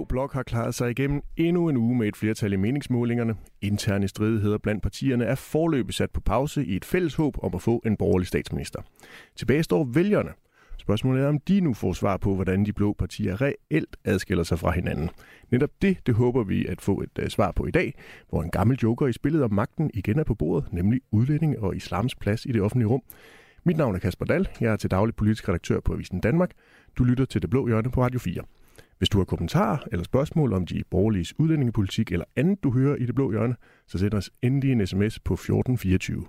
Blå Blok har klaret sig igennem endnu en uge med et flertal i meningsmålingerne. Interne stridigheder blandt partierne er foreløbig sat på pause i et fælles håb om at få en borgerlig statsminister. Tilbage står vælgerne. Spørgsmålet er, om de nu får svar på, hvordan de blå partier reelt adskiller sig fra hinanden. Netop det håber vi at få et svar på i dag, hvor en gammel joker i spillet om magten igen er på bordet, nemlig udlændinge og islams plads i det offentlige rum. Mit navn er Kasper Dahl. Jeg er til daglig politisk redaktør på Avisen Danmark. Du lytter til Det Blå Hjørne på Radio 4. Hvis du har kommentarer eller spørgsmål om de borgerliges udlændingepolitik eller andet, du hører i Det Blå Hjørne, så send os endelig en sms på 1424.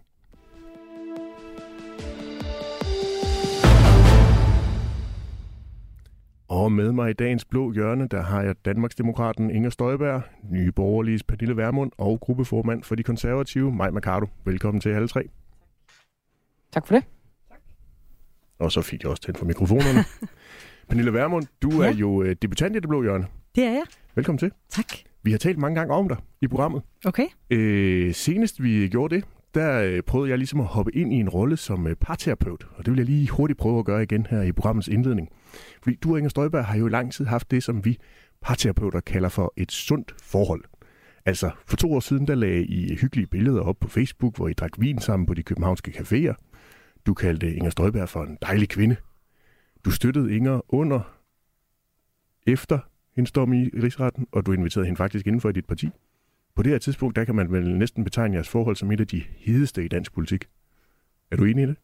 Og med mig i dagens Blå Hjørne, der har jeg Danmarksdemokraten Inger Støjberg, Nye Borgerliges Pernille Vermund og gruppeformand for de konservative, Mai Mercado. Velkommen til alle tre. Tak for det. Og så fik jeg også tændt for mikrofonerne. Pernille Vermund, du er jo debutant i Det Blå Hjørne. Det er jeg. Velkommen til. Tak. Vi har talt mange gange om dig i programmet. Okay. Senest vi gjorde det, der prøvede jeg ligesom at hoppe ind i en rolle som parterapeut. Og det vil jeg lige hurtigt prøve at gøre igen her i programmets indledning. Fordi du, Inger Støjberg, har jo i lang tid haft det, som vi parterapeuter kalder for et sundt forhold. Altså, for 2 år siden, der lagde I hyggelige billeder op på Facebook, hvor I drak vin sammen på de københavnske caféer. Du kaldte Inger Støjberg for en dejlig kvinde. Du støttede Inger efter hendes dom i Rigsretten, og du inviterede hende faktisk indenfor i dit parti. På det her tidspunkt, der kan man vel næsten betegne jeres forhold som et af de hedeste i dansk politik. Er du enig i det?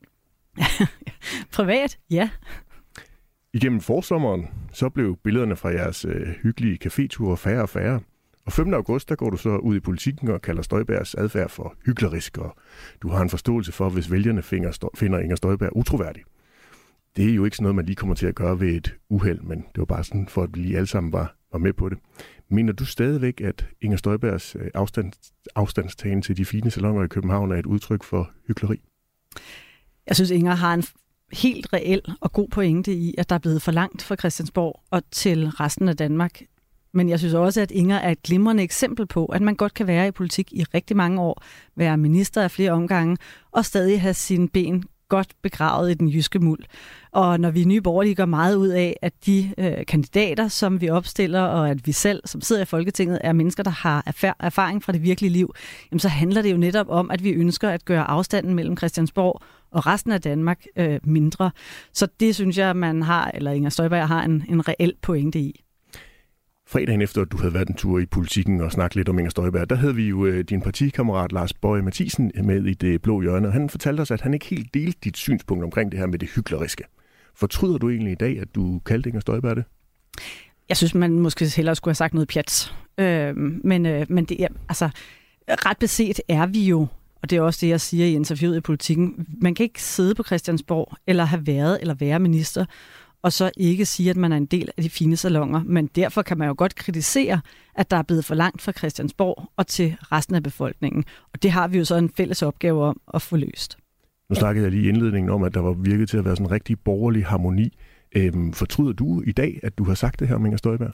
Privat, ja. Igennem forsommeren, så blev billederne fra jeres hyggelige caféture færre og færre. Og 5. august, der går du så ud i politikken og kalder Støjbergs adfærd for hyklerisk, og du har en forståelse for, hvis vælgerne finder Inger Støjberg utroværdig. Det er jo ikke sådan noget, man lige kommer til at gøre ved et uheld, men det var bare sådan, for at vi lige alle sammen var med på det. Mener du stadigvæk, at Inger Støjbergs afstandstagen til de fine salonger i København er et udtryk for hykleri? Jeg synes, Inger har en helt reel og god pointe i, at der er blevet for langt fra Christiansborg og til resten af Danmark. Men jeg synes også, at Inger er et glimrende eksempel på, at man godt kan være i politik i rigtig mange år, være minister af flere omgange og stadig have sine ben godt begravet i den jyske muld. Og når vi i Nye Borgerlige gør meget ud af, at de kandidater, som vi opstiller, og at vi selv, som sidder i Folketinget, er mennesker, der har erfaring fra det virkelige liv, jamen så handler det jo netop om, at vi ønsker at gøre afstanden mellem Christiansborg og resten af Danmark mindre. Så det synes jeg, man har, eller Inger Støjberg har en reel pointe i. Fredagen efter, at du havde været en tur i politikken og snakket lidt om Inger Støjberg, der havde vi jo din partikammerat Lars Boje Mathiesen med i Det Blå Hjørne, og han fortalte os, at han ikke helt delte dit synspunkt omkring det her med det hykleriske. Fortryder du egentlig i dag, at du kaldte Inger Støjberg det? Jeg synes, man måske hellere skulle have sagt noget pjat. Men det er, altså, ret beset er vi jo, og det er også det, jeg siger i interviewet i politikken, man kan ikke sidde på Christiansborg eller have været eller være minister, og så ikke sige, at man er en del af de fine salonger. Men derfor kan man jo godt kritisere, at der er blevet for langt fra Christiansborg og til resten af befolkningen. Og det har vi jo så en fælles opgave om at få løst. Nu snakkede jeg lige i indledningen om, at der var virket til at være sådan en rigtig borgerlig harmoni. Fortryder du i dag, at du har sagt det her om Inger Støjberg?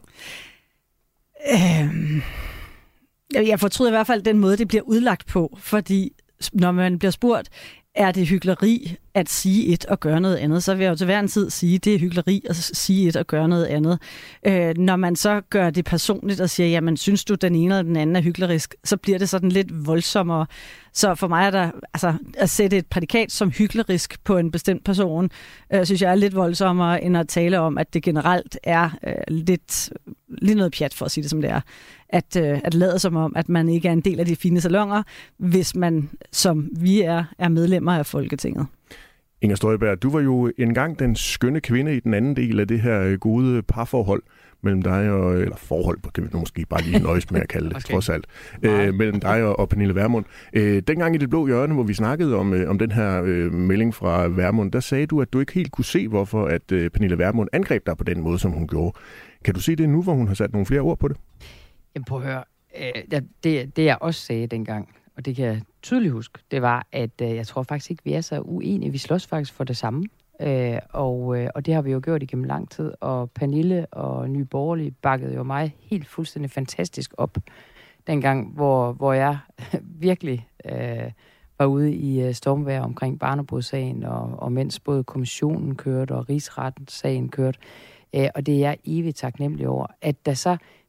Jeg fortryder i hvert fald den måde, det bliver udlagt på. Fordi når man bliver spurgt, er det hykleri at sige et og gøre noget andet, så vil jeg jo til hver en tid sige, at det er hykleri at sige et og gøre noget andet. Når man så gør det personligt og siger, jamen synes du, den ene eller den anden er hyklerisk, så bliver det sådan lidt voldsommere. Så for mig er der, altså at sætte et prædikat som hyklerisk på en bestemt person, synes jeg er lidt voldsommere, end at tale om, at det generelt er lidt noget pjat, for at sige det som det er. At lade som om, at man ikke er en del af de fine salonger, hvis man, som vi er medlemmer af Folketinget. Inger Støjberg, du var jo engang den skønne kvinde i den anden del af det her gode parforhold mellem dig og, eller forhold, kan vi måske bare lige nøjes med at kalde det, okay. Trods alt, mellem dig og Pernille Vermund. Dengang i Det Blå Hjørne, hvor vi snakkede om den her melding fra Vermund, der sagde du, at du ikke helt kunne se, hvorfor at Pernille Vermund angreb dig på den måde, som hun gjorde. Kan du se det nu, hvor hun har sat nogle flere ord på det? Jamen prøv at høre, det jeg også sagde dengang, og det kan jeg tydeligt huske, det var, at jeg tror faktisk ikke, vi er så uenige. Vi slås faktisk for det samme. Og det har vi jo gjort igennem lang tid. Og Pernille og Nye Borgerlige bakkede jo mig helt fuldstændig fantastisk op dengang, hvor jeg virkelig var ude i stormvejr omkring Barnebrud-sagen, og mens både kommissionen kørte og Rigsretten-sagen kørte. Og det er jeg evigt taknemmelig over, at der så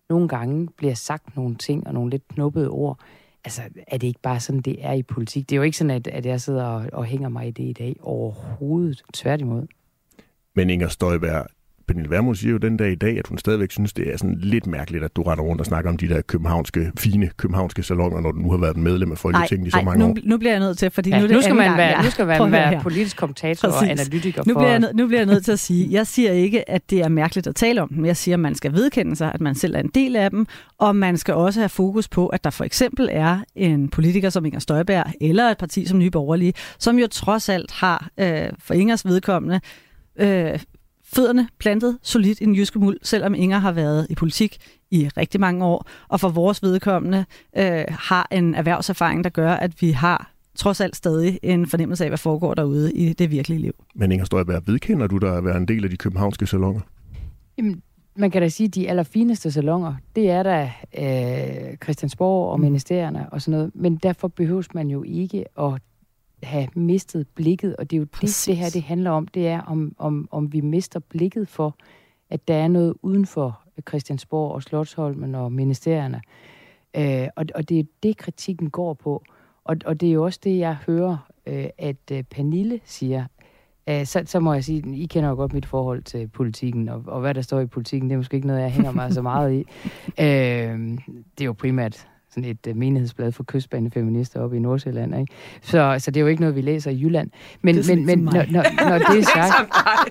nogle gange bliver sagt nogle ting og nogle lidt knubbede ord. Altså, er det ikke bare sådan, det er i politik? Det er jo ikke sådan, at jeg sidder og hænger mig i det i dag overhovedet. Tværtimod. Men Inger Støjberg, Pernille Vermund siger jo den dag i dag, at hun stadigvæk synes, det er sådan lidt mærkeligt, at du render rundt og snakker om de der fine københavnske salonger, når du nu har været medlem af Folketinget i så mange år. Nu bliver jeg nødt til, fordi nu skal man være politisk kommentator og analytiker. Nu bliver jeg nødt til at sige, jeg siger ikke, at det er mærkeligt at tale om dem. Jeg siger, at man skal vedkende sig, at man selv er en del af dem, og man skal også have fokus på, at der for eksempel er en politiker som Inger Støjberg, eller et parti som Nye Borgerlige, som jo trods alt har for Ingers vedkommende fødderne plantet solidt i den jyske muld, selvom Inger har været i politik i rigtig mange år, og for vores vedkommende har en erhvervserfaring, der gør, at vi har trods alt stadig en fornemmelse af, hvad foregår derude i det virkelige liv. Men Inger Støjberg, vedkender du dig at være en del af de københavnske salonger? Jamen, man kan da sige, at de allerfineste salonger, det er da Christiansborg og ministerierne og sådan noget, men derfor behøves man jo ikke at have mistet blikket, og det er jo det her det handler om, det er om vi mister blikket for, at der er noget uden for Christiansborg og Slotsholmen og ministerierne. Og det er det, kritikken går på. Og det er jo også det, jeg hører, at Pernille siger. Så må jeg sige, I kender jo godt mit forhold til politikken, og hvad der står i politikken, det er måske ikke noget, jeg hænger mig så meget i. Det er jo primært sådan et menighedsblad for kystbanefeminister oppe i Nordsjælland, ikke? Så det er jo ikke noget, vi læser i Jylland. Men når det er sagt...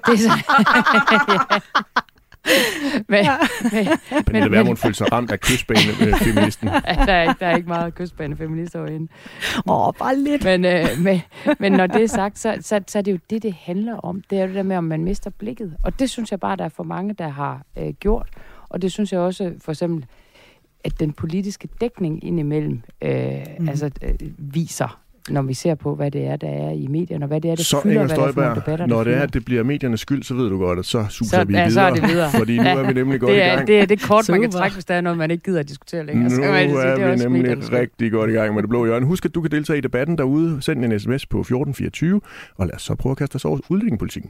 Pernille Vermund følte sig ramt af kystbanefeministen. Der er ikke meget kystbanefeminister overhenne. Bare lidt. Men når det er sagt, så er det jo det handler om. Det er jo det der med, om man mister blikket. Og det synes jeg bare, der er for mange, der har gjort. Og det synes jeg også, for eksempel, at den politiske dækning indimellem viser, når vi ser på, hvad det er, der er i medierne, og hvad det er, der fylder, hvad der er for nogle debatter. Når det er, at det bliver mediernes skyld, så ved du godt, at så suser vi videre. Så er det videre. Fordi nu er vi nemlig godt i gang. Det er det kort, man kan trække, hvis der er noget, man ikke gider at diskutere længere. Nu er vi nemlig rigtig godt i gang med det blå hjørne. Husk, at du kan deltage i debatten derude. Send en sms på 1424, og lad os så prøve at kaste os over udlændingepolitikken.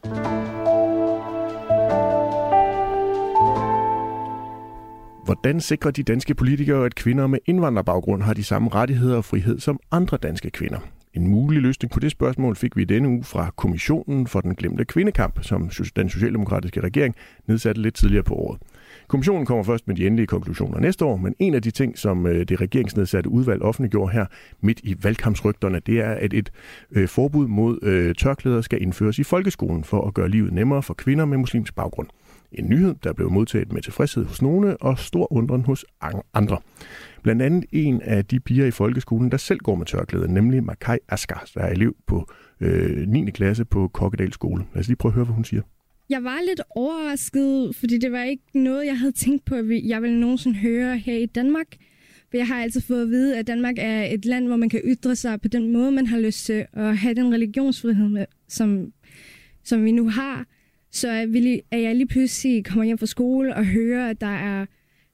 Hvordan sikrer de danske politikere, at kvinder med indvandrerbaggrund har de samme rettigheder og frihed som andre danske kvinder? En mulig løsning på det spørgsmål fik vi denne uge fra Kommissionen for den glemte kvindekamp, som den socialdemokratiske regering nedsatte lidt tidligere på året. Kommissionen kommer først med de endelige konklusioner næste år, men en af de ting, som det regeringsnedsatte udvalg offentliggjorde her midt i valgkampsrygterne, det er, at et forbud mod tørklæder skal indføres i folkeskolen for at gøre livet nemmere for kvinder med muslimsk baggrund. En nyhed, der blev modtaget med tilfredshed hos nogle og stor undren hos andre. Blandt andet en af de piger i folkeskolen, der selv går med tørklæde, nemlig Makai Asgar, der er elev på 9. klasse på Kokkedal skole. Lad os lige prøve at høre, hvad hun siger. Jeg var lidt overrasket, fordi det var ikke noget, jeg havde tænkt på, at jeg ville nogensinde høre her i Danmark. For jeg har altid fået at vide, at Danmark er et land, hvor man kan ytre sig på den måde, man har lyst til, at have den religionsfrihed, med, som vi nu har. Så er jeg lige pludselig kommer hjem fra skole og hører, at der er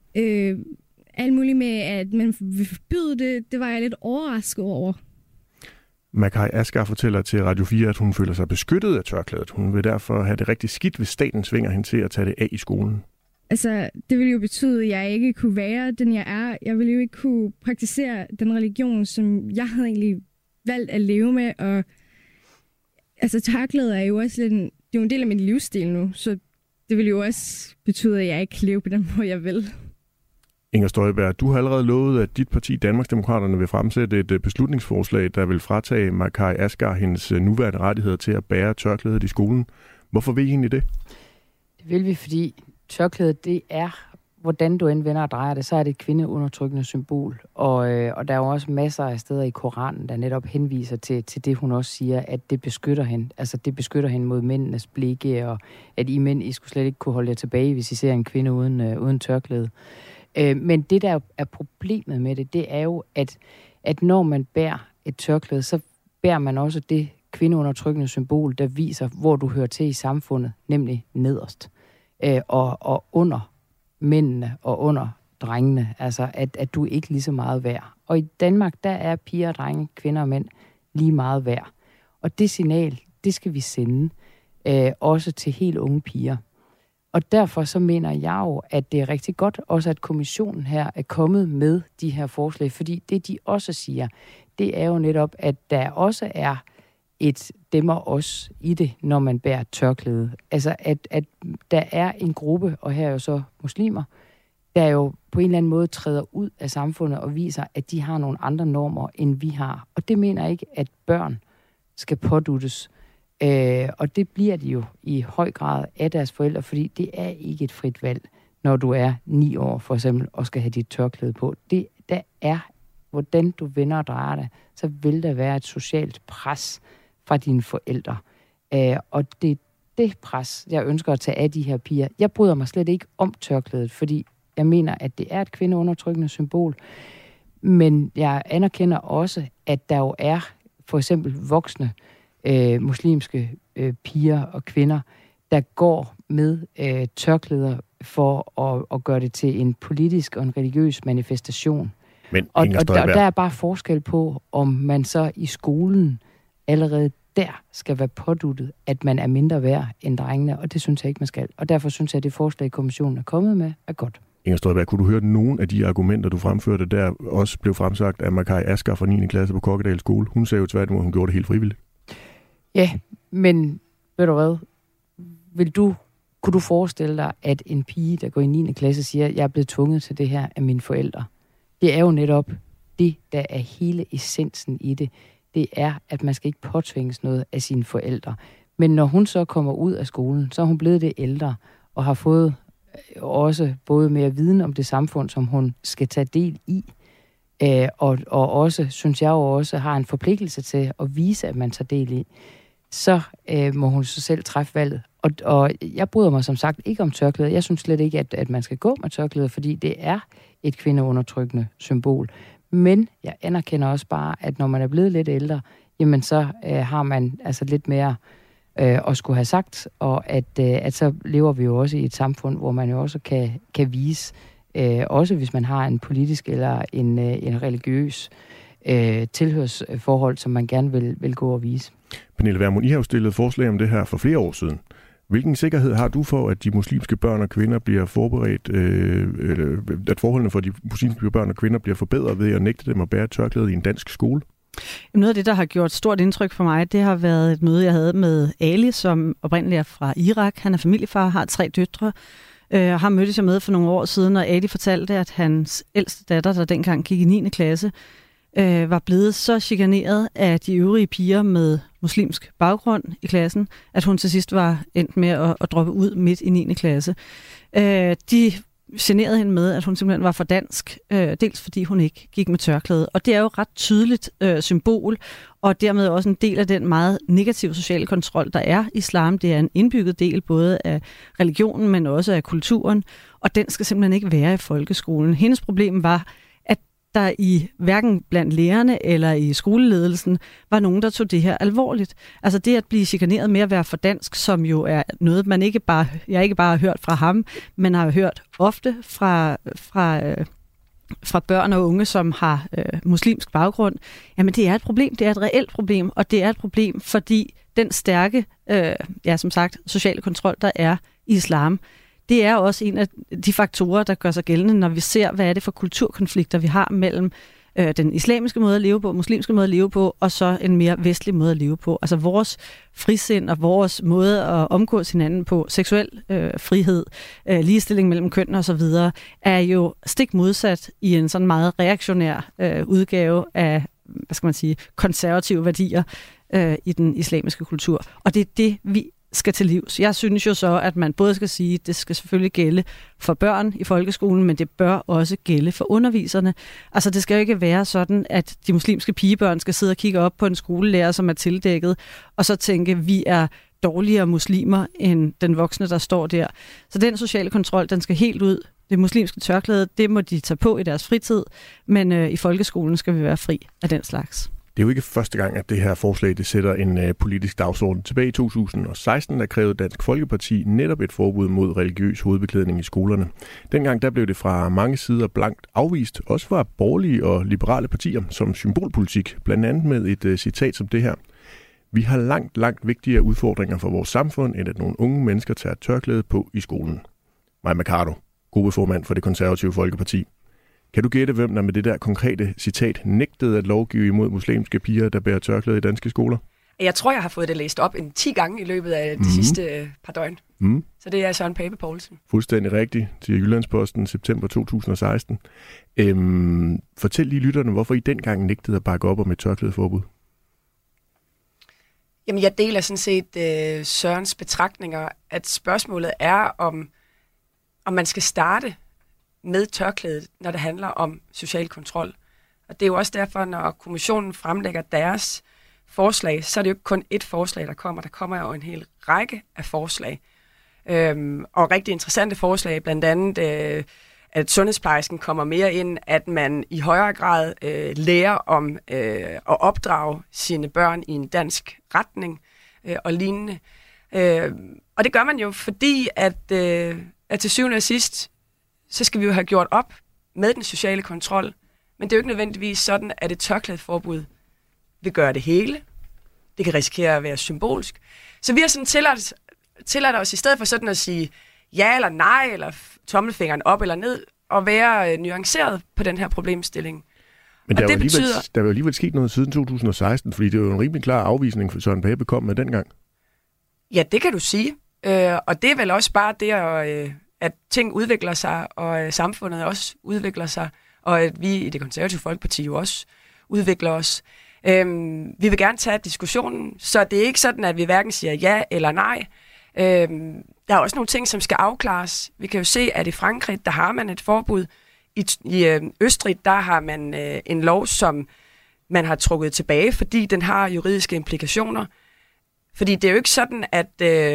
alt muligt med, at man vil forbyde det. Det var jeg lidt overrasket over. Makai Asgar fortæller til Radio 4, at hun føler sig beskyttet af tørklædet. Hun vil derfor have det rigtig skidt, hvis staten svinger hende til at tage det af i skolen. Altså, det ville jo betyde, at jeg ikke kunne være den, jeg er. Jeg ville jo ikke kunne praktisere den religion, som jeg havde egentlig valgt at leve med. Og altså, tørklædet er jo også lidt det er jo en del af min livsstil nu, så det vil jo også betyde, at jeg ikke kan leve på den måde, jeg vil. Inger Støjberg, du har allerede lovet, at dit parti, Danmarksdemokraterne, vil fremsætte et beslutningsforslag, der vil fratage Makai Asgar hendes nuværende rettigheder til at bære tørklædet i skolen. Hvorfor vil I egentlig det? Det vil vi, fordi tørklædet, det er, hvordan du end vender og drejer det, så er det et kvindeundertrykkende symbol. Og der er jo også masser af steder i Koranen, der netop henviser til det, hun også siger, at det beskytter hende. Altså det beskytter hende mod mændenes blikke, og at I mænd, I skulle slet ikke kunne holde jer tilbage, hvis I ser en kvinde uden tørklæde. Men det, der er problemet med det, det er jo, at når man bærer et tørklæde, så bærer man også det kvindeundertrykkende symbol, der viser, hvor du hører til i samfundet, nemlig nederst. Og under mændene og under drengene, altså at du ikke lige så meget værd. Og i Danmark, der er piger og drenge, kvinder og mænd lige meget værd. Og det signal, det skal vi sende også til helt unge piger. Og derfor så mener jeg jo, at det er rigtig godt også, at kommissionen her er kommet med de her forslag, fordi det, de også siger, det er jo netop, at der også er et dem og os i det, når man bærer tørklæde. Altså, at der er en gruppe, og her er jo så muslimer, der jo på en eller anden måde træder ud af samfundet og viser, at de har nogle andre normer, end vi har. Og det mener jeg ikke, at børn skal påduttes. Og det bliver de jo i høj grad af deres forældre, fordi det er ikke et frit valg, når du er 9 år for eksempel, og skal have dit tørklæde på. Der er, hvordan du vender og drejer det, så vil der være et socialt pres fra dine forældre. Og det er det pres, jeg ønsker at tage af de her piger. Jeg bryder mig slet ikke om tørklædet, fordi jeg mener, at det er et kvindeundertrykkende symbol. Men jeg anerkender også, at der jo er for eksempel voksne muslimske piger og kvinder, der går med tørklæder for at gøre det til en politisk og en religiøs manifestation. Men og der er bare forskel på, om man så i skolen allerede der skal være påduttet, at man er mindre værd end drengene, og det synes jeg ikke, man skal. Og derfor synes jeg, at det forslag, kommissionen er kommet med, er godt. Inger Støjberg, kunne du høre, at nogle af de argumenter, du fremførte, der også blev fremsagt af Makai Asger fra 9. klasse på Kokkedal Skole? Hun sagde jo tværtimod, at hun gjorde det helt frivilligt. Ja, men ved du hvad? Kunne du forestille dig, at en pige, der går i 9. klasse, siger, at jeg er blevet tvunget til det her af mine forældre? Det er jo netop det, der er hele essensen i det. Det er, at man skal ikke påtvinges noget af sine forældre. Men når hun så kommer ud af skolen, så er hun blevet det ældre og har fået også både mere viden om det samfund, som hun skal tage del i. Og også, synes jeg jo også, har en forpligtelse til at vise, at man tager del i. Så må hun så selv træffe valget. Og jeg bryder mig som sagt ikke om tørklæder. Jeg synes slet ikke, at man skal gå med tørklæder, fordi det er et kvindeundertrykkende symbol. Men jeg anerkender også bare, at når man er blevet lidt ældre, jamen så har man altså lidt mere at skulle have sagt, og at så lever vi jo også i et samfund, hvor man jo også kan vise, også hvis man har en politisk eller en religiøs tilhørsforhold, som man gerne vil gå og vise. Pernille Vermund, I har jo stillet forslag om det her for flere år siden. Hvilken sikkerhed har du for, at de muslimske børn og kvinder bliver forberedt, at forholdene for de muslimske børn og kvinder bliver forbedret ved at nægte dem at bære tørklæde i en dansk skole? Noget af det, der har gjort stort indtryk for mig, det har været et møde, jeg havde med Ali, som oprindeligt er fra Irak. Han er familiefar, har 3 døtre, har mødtes jeg med for nogle år siden, og Ali fortalte, at hans ældste datter, der dengang gik i 9. klasse, var blevet så chikaneret af de øvrige piger med muslimsk baggrund i klassen, at hun til sidst var endt med at droppe ud midt i 9. klasse. De generede hende med, at hun simpelthen var for dansk, dels fordi hun ikke gik med tørklæde. Og det er jo ret tydeligt symbol, og dermed også en del af den meget negative sociale kontrol, der er i islam. Det er en indbygget del både af religionen, men også af kulturen, og den skal simpelthen ikke være i folkeskolen. Hendes problem var, der i hverken blandt lærerne eller i skoleledelsen var nogen, der tog det her alvorligt. Altså det at blive chikaneret med at være for dansk, som jo er noget, jeg ikke bare har hørt fra ham, men har hørt ofte fra børn og unge, som har muslimsk baggrund. Jamen det er et problem, det er et reelt problem, og det er et problem, fordi den stærke, som sagt, sociale kontrol, der er i islam, det er også en af de faktorer, der gør sig gældende, når vi ser, hvad er det for kulturkonflikter, vi har mellem den islamiske måde at leve på, muslimske måde at leve på, og så en mere vestlig måde at leve på. Altså vores frisind og vores måde at omgås hinanden på, seksuel frihed, ligestilling mellem køn og så videre, er jo stik modsat i en sådan meget reaktionær udgave af, konservative værdier i den islamiske kultur. Og det er det, vi skal til livs. Jeg synes jo så, at man både skal sige, at det skal selvfølgelig gælde for børn i folkeskolen, men det bør også gælde for underviserne. Altså det skal jo ikke være sådan, at de muslimske pigebørn skal sidde og kigge op på en skolelærer, som er tildækket, og så tænke, at vi er dårligere muslimer end den voksne, der står der. Så den sociale kontrol, den skal helt ud. Det muslimske tørklæde, det må de tage på i deres fritid, men i folkeskolen skal vi være fri af den slags. Det er jo ikke første gang, at det her forslag det sætter en politisk dagsorden. Tilbage i 2016, der krævede Dansk Folkeparti netop et forbud mod religiøs hovedbeklædning i skolerne. Dengang der blev det fra mange sider blankt afvist, også fra borgerlige og liberale partier, som symbolpolitik, blandt andet med et citat som det her. Vi har langt vigtigere udfordringer for vores samfund, end at nogle unge mennesker tager tørklæde på i skolen. Mai Mercado, gruppeformand for Det Konservative Folkeparti. Kan du gætte, hvem der med det der konkrete citat nægtede at lovgive imod muslimske piger, der bærer tørklæde i danske skoler? Jeg tror, jeg har fået det læst op 10 gange i løbet af de sidste par døgn. Så det er Søren Pape Poulsen. Fuldstændig rigtigt, til Jyllandsposten, september 2016. Fortæl lige lytterne, hvorfor I dengang nægtede at bakke op om et tørklædeforbud. Jamen, jeg deler sådan set Sørens betragtninger, at spørgsmålet er, om man skal starte med tørklædet, når det handler om social kontrol. Og det er jo også derfor, når kommissionen fremlægger deres forslag, så er det jo ikke kun ét forslag, der kommer. Der kommer jo en hel række af forslag. Og rigtig interessante forslag, blandt andet, at sundhedsplejersken kommer mere ind, at man i højere grad lærer om at opdrage sine børn i en dansk retning og lignende. Og det gør man jo, fordi at til syvende og sidst, så skal vi jo have gjort op med den sociale kontrol. Men det er jo ikke nødvendigvis sådan, at et tørklædeforbud vil gøre det hele. Det kan risikere at være symbolsk. Så vi har sådan tilladt os, i stedet for sådan at sige ja eller nej, eller tommelfingeren op eller ned, og være nuanceret på den her problemstilling. Men der er jo alligevel sket noget siden 2016, fordi det er jo en rimelig klar afvisning, for Søren Pape kom med dengang. Ja, det kan du sige. Og det er vel også bare det, at ting udvikler sig, og samfundet også udvikler sig, og at vi i Det Konservative Folkeparti jo også udvikler os. Vi vil gerne tage diskussionen, så det er ikke sådan, at vi hverken siger ja eller nej. Der er også nogle ting, som skal afklares. Vi kan jo se, at i Frankrig, der har man et forbud. I Østrig, der har man en lov, som man har trukket tilbage, fordi den har juridiske implikationer. Fordi det er jo ikke sådan, at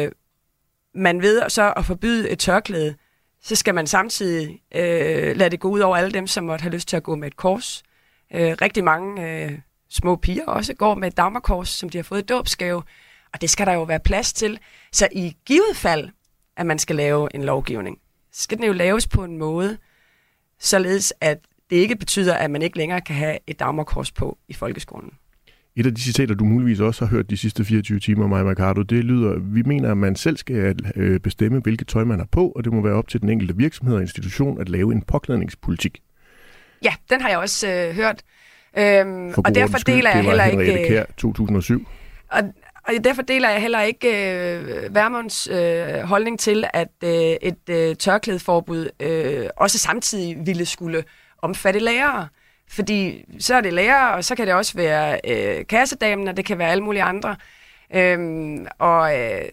man ved så at forbyde et tørklæde, så skal man samtidig lade det gå ud over alle dem, som måtte have lyst til at gå med et kors. Rigtig mange små piger også går med et dagmarkors, som de har fået i dåbsgave, og det skal der jo være plads til. Så i givet fald, at man skal lave en lovgivning, så skal den jo laves på en måde, således at det ikke betyder, at man ikke længere kan have et dagmarkors på i folkeskolen. Et af de citater, du muligvis også har hørt de sidste 24 timer, Mai Mercado, det lyder, vi mener, at man selv skal bestemme, hvilket tøj man har på, og det må være op til den enkelte virksomhed og institution at lave en påklædningspolitik. Ja, den har jeg også hørt. Og derfor deler jeg heller ikke... Henriette Kjær, 2007. Og derfor deler jeg heller ikke Vermunds holdning til, at et tørklædeforbud også samtidig ville skulle omfatte lærere. Fordi så er det lærere, og så kan det også være kassedamen, og det kan være alle mulige andre. Og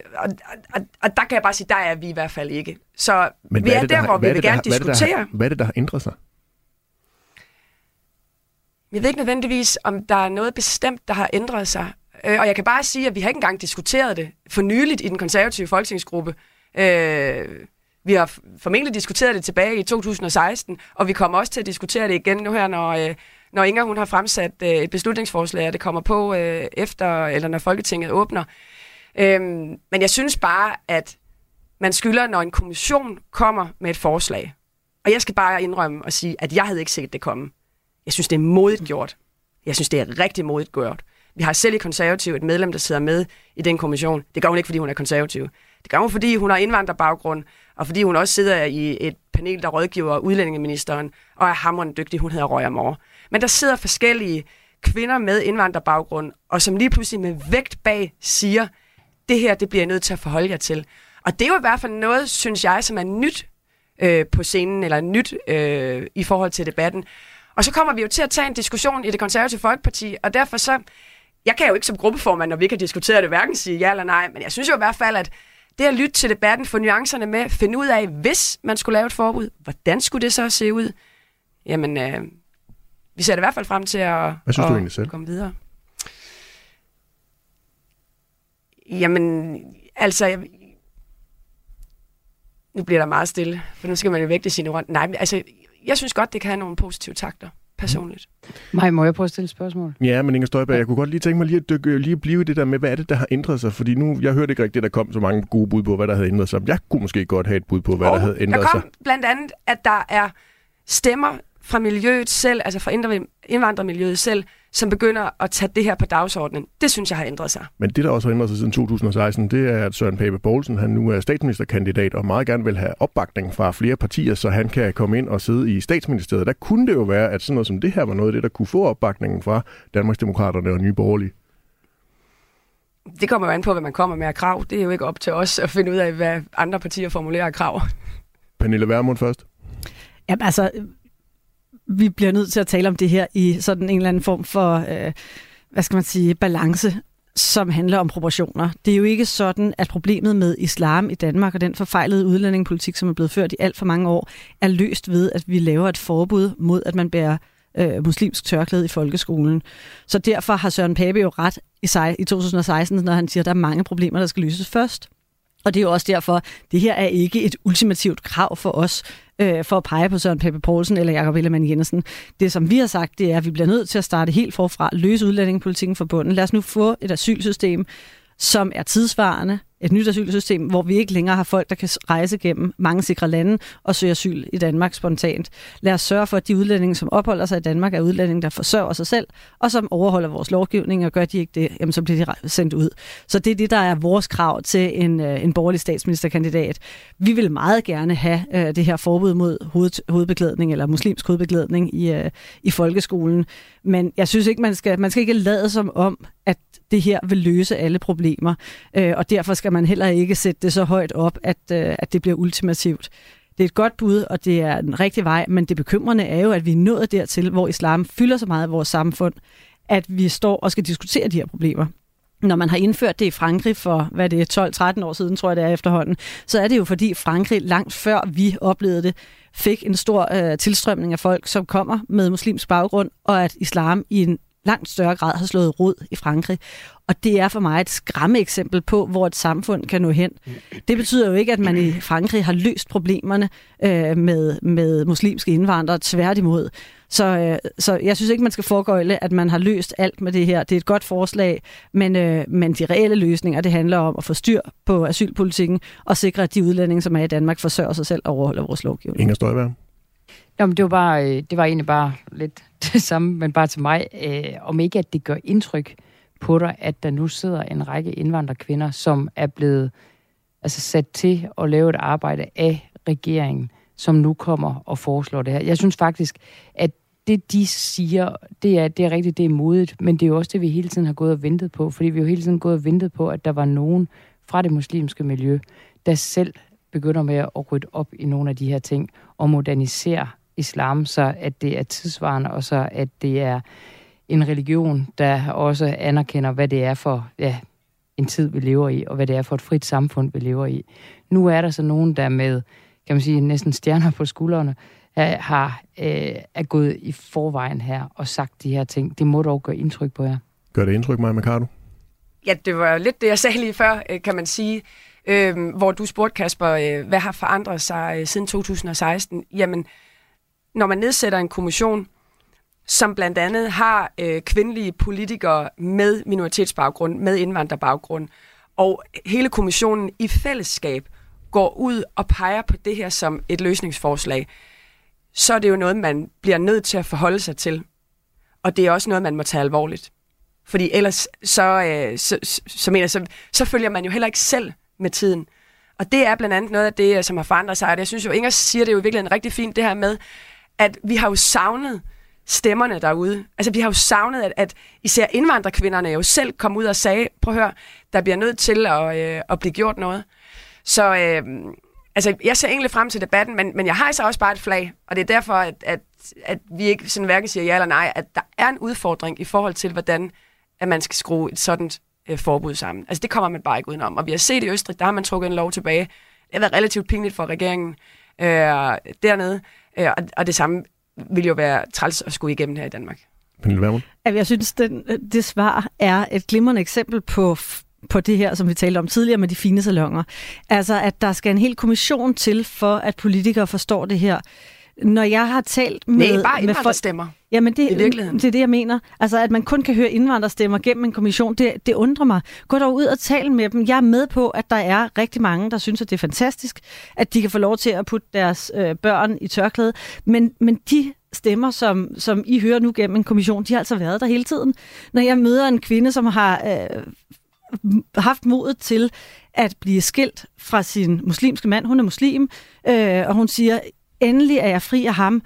der kan jeg bare sige, der er vi i hvert fald ikke. Så vi er der, hvor vi vil gerne diskutere. Hvad er det, der har ændret sig? Jeg ved ikke nødvendigvis, om der er noget bestemt, der har ændret sig. Og jeg kan bare sige, at vi har ikke engang diskuteret det for nyligt i den konservative folketingsgruppe. Vi har formentlig diskuteret det tilbage i 2016, og vi kommer også til at diskutere det igen nu her, når Inger hun har fremsat et beslutningsforslag, og det kommer på efter, eller når Folketinget åbner. Men jeg synes bare, at man skylder, når en kommission kommer med et forslag. Og jeg skal bare indrømme og sige, at jeg havde ikke set det komme. Jeg synes, det er modigt gjort. Jeg synes, det er rigtig modigt gjort. Vi har selv i Konservativ et medlem, der sidder med i den kommission. Det gør hun ikke, fordi hun er konservativ. Det gør hun, fordi hun har indvandrerbaggrund, og fordi hun også sidder i et panel, der rådgiver udlændingeministeren, og er hamrende dygtig. Hun hedder Røya Moore. Men der sidder forskellige kvinder med indvandrerbaggrund, og som lige pludselig med vægt bag siger, det her, det bliver jeg nødt til at forholde jer til. Og det er jo i hvert fald noget, synes jeg, som er nyt på scenen, eller nyt i forhold til debatten. Og så kommer vi jo til at tage en diskussion i Det Konservative Folkeparti, og derfor så, jeg kan jo ikke som gruppeformand, når vi kan diskutere det, hverken sige ja eller nej, men jeg synes jo i hvert fald, at det at lytte til debatten, få nuancerne med, finde ud af, hvis man skulle lave et forbud, hvordan skulle det så se ud? Jamen, vi ser det i hvert fald frem til at komme videre. Jamen, altså, nu bliver der meget stille, for nu skal man jo vægte sine ord. Nej, men altså, jeg synes godt, det kan have nogle positive takter, personligt. Må jeg prøve at stille et spørgsmål? Ja, men Inger Støjberg, jeg kunne godt lige tænke mig lige at blive i det der med, hvad er det, der har ændret sig? Fordi nu, jeg hørte ikke rigtigt, at der kom så mange gode bud på, hvad der havde ændret sig. Jeg kunne måske godt have et bud på, hvad der havde ændret sig. Der kom blandt andet, at der er stemmer fra miljøet selv, altså fra indvandrermiljøet selv, som begynder at tage det her på dagsordenen. Det synes jeg har ændret sig. Men det, der også har ændret sig siden 2016, det er, at Søren Pape Poulsen, han nu er statsministerkandidat og meget gerne vil have opbakning fra flere partier, så han kan komme ind og sidde i statsministeriet. Der kunne det jo være, at sådan noget som det her var noget af det, der kunne få opbakningen fra Danmarksdemokraterne og Nye Borgerlige. Det kommer jo an på, hvad man kommer med af krav. Det er jo ikke op til os at finde ud af, hvad andre partier formulerer af krav. Pernille Vermund først. Jamen altså, vi bliver nødt til at tale om det her i sådan en eller anden form for, balance, som handler om proportioner. Det er jo ikke sådan, at problemet med islam i Danmark og den forfejlede udlændingepolitik, som er blevet ført i alt for mange år, er løst ved, at vi laver et forbud mod, at man bærer muslimsk tørklæde i folkeskolen. Så derfor har Søren Pape jo ret i 2016, når han siger, at der er mange problemer, der skal løses først. Og det er jo også derfor, det her er ikke et ultimativt krav for os, for at pege på Søren Pape Poulsen eller Jakob Ellemann-Jensen. Det, som vi har sagt, det er, at vi bliver nødt til at starte helt forfra, løse udlændingepolitikken fra bunden. Lad os nu få et asylsystem, som er tidsvarende, et nyt asylsystem, hvor vi ikke længere har folk, der kan rejse gennem mange sikre lande og søge asyl i Danmark spontant. Lad os sørge for, at de udlændinge, som opholder sig i Danmark, er udlændinge, der forsørger sig selv, og som overholder vores lovgivning, og gør de ikke det, jamen, så bliver de sendt ud. Så det er det, der er vores krav til en borgerlig statsministerkandidat. Vi vil meget gerne have det her forbud mod hovedbeklædning eller muslimsk hovedbeklædning i folkeskolen, men jeg synes ikke, man skal ikke lade som om, at det her vil løse alle problemer, og derfor skal man heller ikke sætte det så højt op, at det bliver ultimativt. Det er et godt bud, og det er den rigtige vej, men det bekymrende er jo, at vi er nået dertil, hvor islam fylder så meget i vores samfund, at vi står og skal diskutere de her problemer. Når man har indført det i Frankrig for, 12-13 år siden, tror jeg det er efterhånden, så er det jo fordi Frankrig langt før vi oplevede det, fik en stor tilstrømning af folk, som kommer med muslimsk baggrund, og at islam i en langt større grad har slået rod i Frankrig. Og det er for mig et skræmmeeksempel på, hvor et samfund kan nå hen. Det betyder jo ikke, at man i Frankrig har løst problemerne med muslimske indvandrere, tværtimod. Så jeg synes ikke, man skal foregøjle, at man har løst alt med det her. Det er et godt forslag, men de reelle løsninger, det handler om at få styr på asylpolitikken og sikre, at de udlændinge, som er i Danmark, forsørger sig selv og overholder vores lovgivning. Inger Støjberg. Jamen, det var egentlig bare lidt det samme, men bare til mig. Om ikke, at det gør indtryk på dig, at der nu sidder en række indvandrerkvinder, som er blevet sat til at lave et arbejde af regeringen, som nu kommer og foreslår det her. Jeg synes faktisk, at det, de siger, det er rigtigt, det er modigt, men det er jo også det, vi hele tiden har gået og ventet på, fordi vi jo hele tiden gået og ventet på, at der var nogen fra det muslimske miljø, der selv begynder med at rydde op i nogle af de her ting og modernisere islam, så at det er tidsvarende, og så at det er en religion, der også anerkender, hvad det er for en tid, vi lever i, og hvad det er for et frit samfund, vi lever i. Nu er der så nogen, der med, kan man sige, næsten stjerner på skuldrene, er gået i forvejen her og sagt de her ting. Det må dog gøre indtryk på jer. Gør det indtryk, Maja Mercado? Ja, det var lidt det, jeg sagde lige før, kan man sige. Hvor du spurgte, Kasper, hvad har forandret sig siden 2016? Jamen, når man nedsætter en kommission, som blandt andet har kvindelige politikere med minoritetsbaggrund, med indvandrerbaggrund, og hele kommissionen i fællesskab går ud og peger på det her som et løsningsforslag, så er det jo noget, man bliver nødt til at forholde sig til. Og det er også noget, man må tage alvorligt. Fordi ellers så følger man jo heller ikke selv med tiden. Og det er blandt andet noget af det, som har forandret sig. Og jeg synes jo, Inger siger det jo virkelig rigtig fint, det her med, at vi har jo savnet stemmerne derude. Altså vi har jo savnet, at især indvandrerkvinderne jo selv kom ud og sagde, prøv at høre, der bliver nødt til at blive gjort noget. Så jeg ser egentlig frem til debatten, men jeg har så også bare et flag, og det er derfor, at vi ikke sådan hverken siger ja eller nej, at der er en udfordring i forhold til, hvordan at man skal skrue et sådan forbud sammen. Altså det kommer man bare ikke udenom. Og vi har set i Østrig, der har man trukket en lov tilbage. Det har været relativt pinligt for regeringen dernede, og det samme vil jo være træls at skulle igennem her i Danmark. Jeg synes, det svar er et glimrende eksempel på det her, som vi talte om tidligere med de fine salonger. Altså, at der skal en hel kommission til, for at politikere forstår det her. Når jeg har talt med... Nej, bare indvandrerstemmer. Jamen, det er det, jeg mener. Altså, at man kun kan høre indvandrerstemmer gennem en kommission, det undrer mig. Gå dog ud og tale med dem. Jeg er med på, at der er rigtig mange, der synes, at det er fantastisk, at de kan få lov til at putte deres børn i tørklæde. Men de stemmer, som I hører nu gennem en kommission, de har altså været der hele tiden. Når jeg møder en kvinde, som har haft modet til at blive skilt fra sin muslimske mand, hun er muslim, og hun siger, endelig er jeg fri af ham,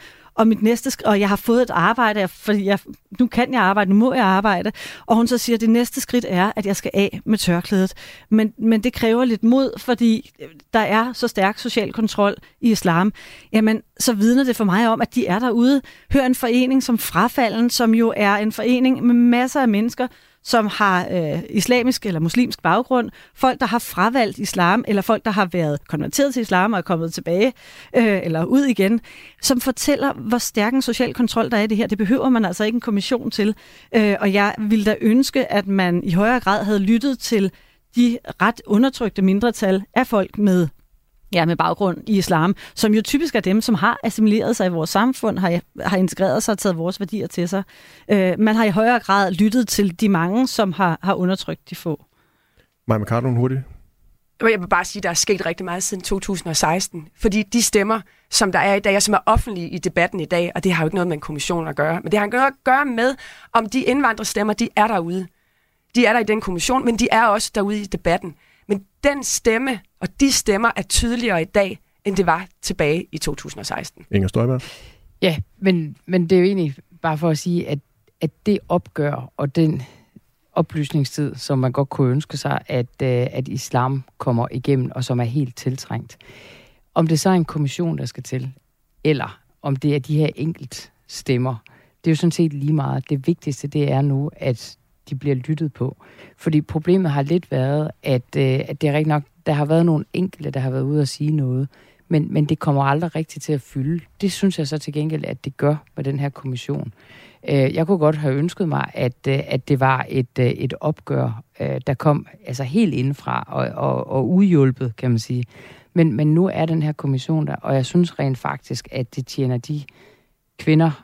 og jeg har fået et arbejde, fordi nu kan jeg arbejde, nu må jeg arbejde. Og hun så siger, at det næste skridt er, at jeg skal af med tørklædet. Men det kræver lidt mod, fordi der er så stærk social kontrol i islam. Jamen, så vidner det for mig om, at de er derude. Hør en forening som Frafalden, som jo er en forening med masser af mennesker, som har islamisk eller muslimsk baggrund, folk, der har fravalgt islam, eller folk, der har været konverteret til islam og er kommet tilbage eller ud igen, som fortæller, hvor stærk en social kontrol der er i det her. Det behøver man altså ikke en kommission til. Og jeg ville da ønske, at man i højere grad havde lyttet til de ret undertrykte mindretal af folk med baggrund i islam, som jo typisk er dem, som har assimileret sig i vores samfund, har integreret sig og taget vores værdier til sig. Man har i højere grad lyttet til de mange, som har undertrykt de få. Maja Mercado, hurtigt. Jeg vil bare sige, at der er sket rigtig meget siden 2016, fordi de stemmer, som der er i dag, og som er offentlige i debatten i dag, og det har jo ikke noget med en kommission at gøre, men det har noget at gøre med, om de indvandrerstemmer, de er derude. De er der i den kommission, men de er også derude i debatten. Men den stemme og de stemmer er tydeligere i dag, end det var tilbage i 2016. Inger Støjberg? Ja, men det er jo egentlig bare for at sige, at det opgør og den oplysningstid, som man godt kunne ønske sig, at islam kommer igennem, og som er helt tiltrængt. Om det så er en kommission, der skal til, eller om det er de her enkelt stemmer, det er jo sådan set lige meget. Det vigtigste, det er nu, at de bliver lyttet på. Fordi problemet har lidt været, at det er rigtig nok, der har været nogle enkelte, der har været ude at sige noget, men det kommer aldrig rigtigt til at fylde. Det synes jeg så til gengæld, at det gør med den her kommission. Jeg kunne godt have ønsket mig, at det var et opgør, der kom altså helt indefra og udhjulpet, kan man sige. Men nu er den her kommission der, og jeg synes rent faktisk, at det tjener de kvinder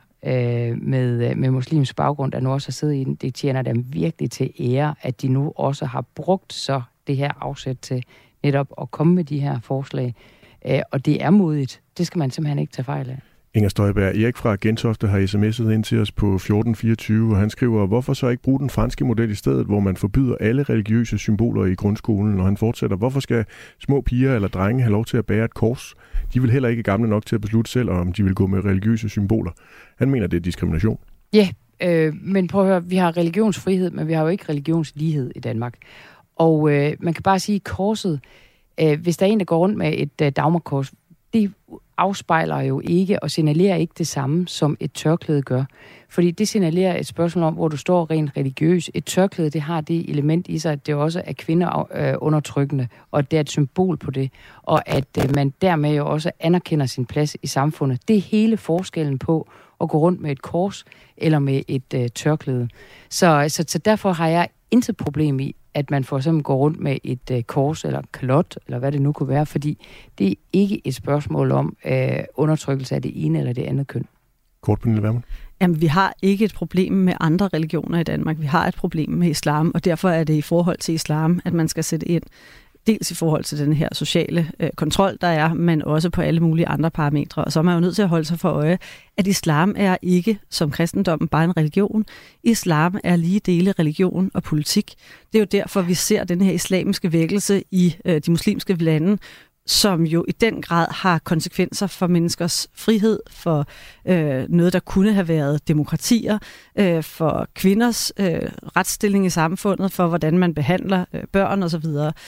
med muslimsk baggrund, der nu også har siddet i den, det tjener dem virkelig til ære, at de nu også har brugt så det her afsæt til netop at komme med de her forslag. Og det er modigt. Det skal man simpelthen ikke tage fejl af. Inger Støjberg, Erik fra Gentofte har sms'et ind til os på 1424, og han skriver, hvorfor så ikke bruge den franske model i stedet, hvor man forbyder alle religiøse symboler i grundskolen, og han fortsætter, hvorfor skal små piger eller drenge have lov til at bære et kors? De vil heller ikke gamle nok til at beslutte selv, om de vil gå med religiøse symboler. Han mener, det er diskrimination. Ja, men prøv at høre, vi har religionsfrihed, men vi har jo ikke religionslighed i Danmark. Og man kan bare sige, korset, hvis der er en, der går rundt med et dagmarkors, det afspejler jo ikke og signalerer ikke det samme, som et tørklæde gør. Fordi det signalerer et spørgsmål om, hvor du står rent religiøs. Et tørklæde, det har det element i sig, at det også er kvinderundertrykkende, og det er et symbol på det. Og at man dermed jo også anerkender sin plads i samfundet. Det er hele forskellen på at gå rundt med et kors eller med et tørklæde. Så derfor har jeg intet problem i, at man for eksempel går rundt med et kors eller kalot, eller hvad det nu kunne være, fordi det er ikke et spørgsmål om undertrykkelse af det ene eller det andet køn. Kort, Pernille Vermund. Jamen, vi har ikke et problem med andre religioner i Danmark. Vi har et problem med islam, og derfor er det i forhold til islam, at man skal sætte ind. Dels i forhold til den her sociale kontrol, der er, men også på alle mulige andre parametre. Og så er man jo nødt til at holde sig for øje, at islam er ikke, som kristendommen, bare en religion. Islam er lige dele religion og politik. Det er jo derfor, vi ser den her islamiske vækkelse i de muslimske lande, som jo i den grad har konsekvenser for menneskers frihed, for noget, der kunne have været demokratier, for kvinders retsstilling i samfundet, for hvordan man behandler børn osv.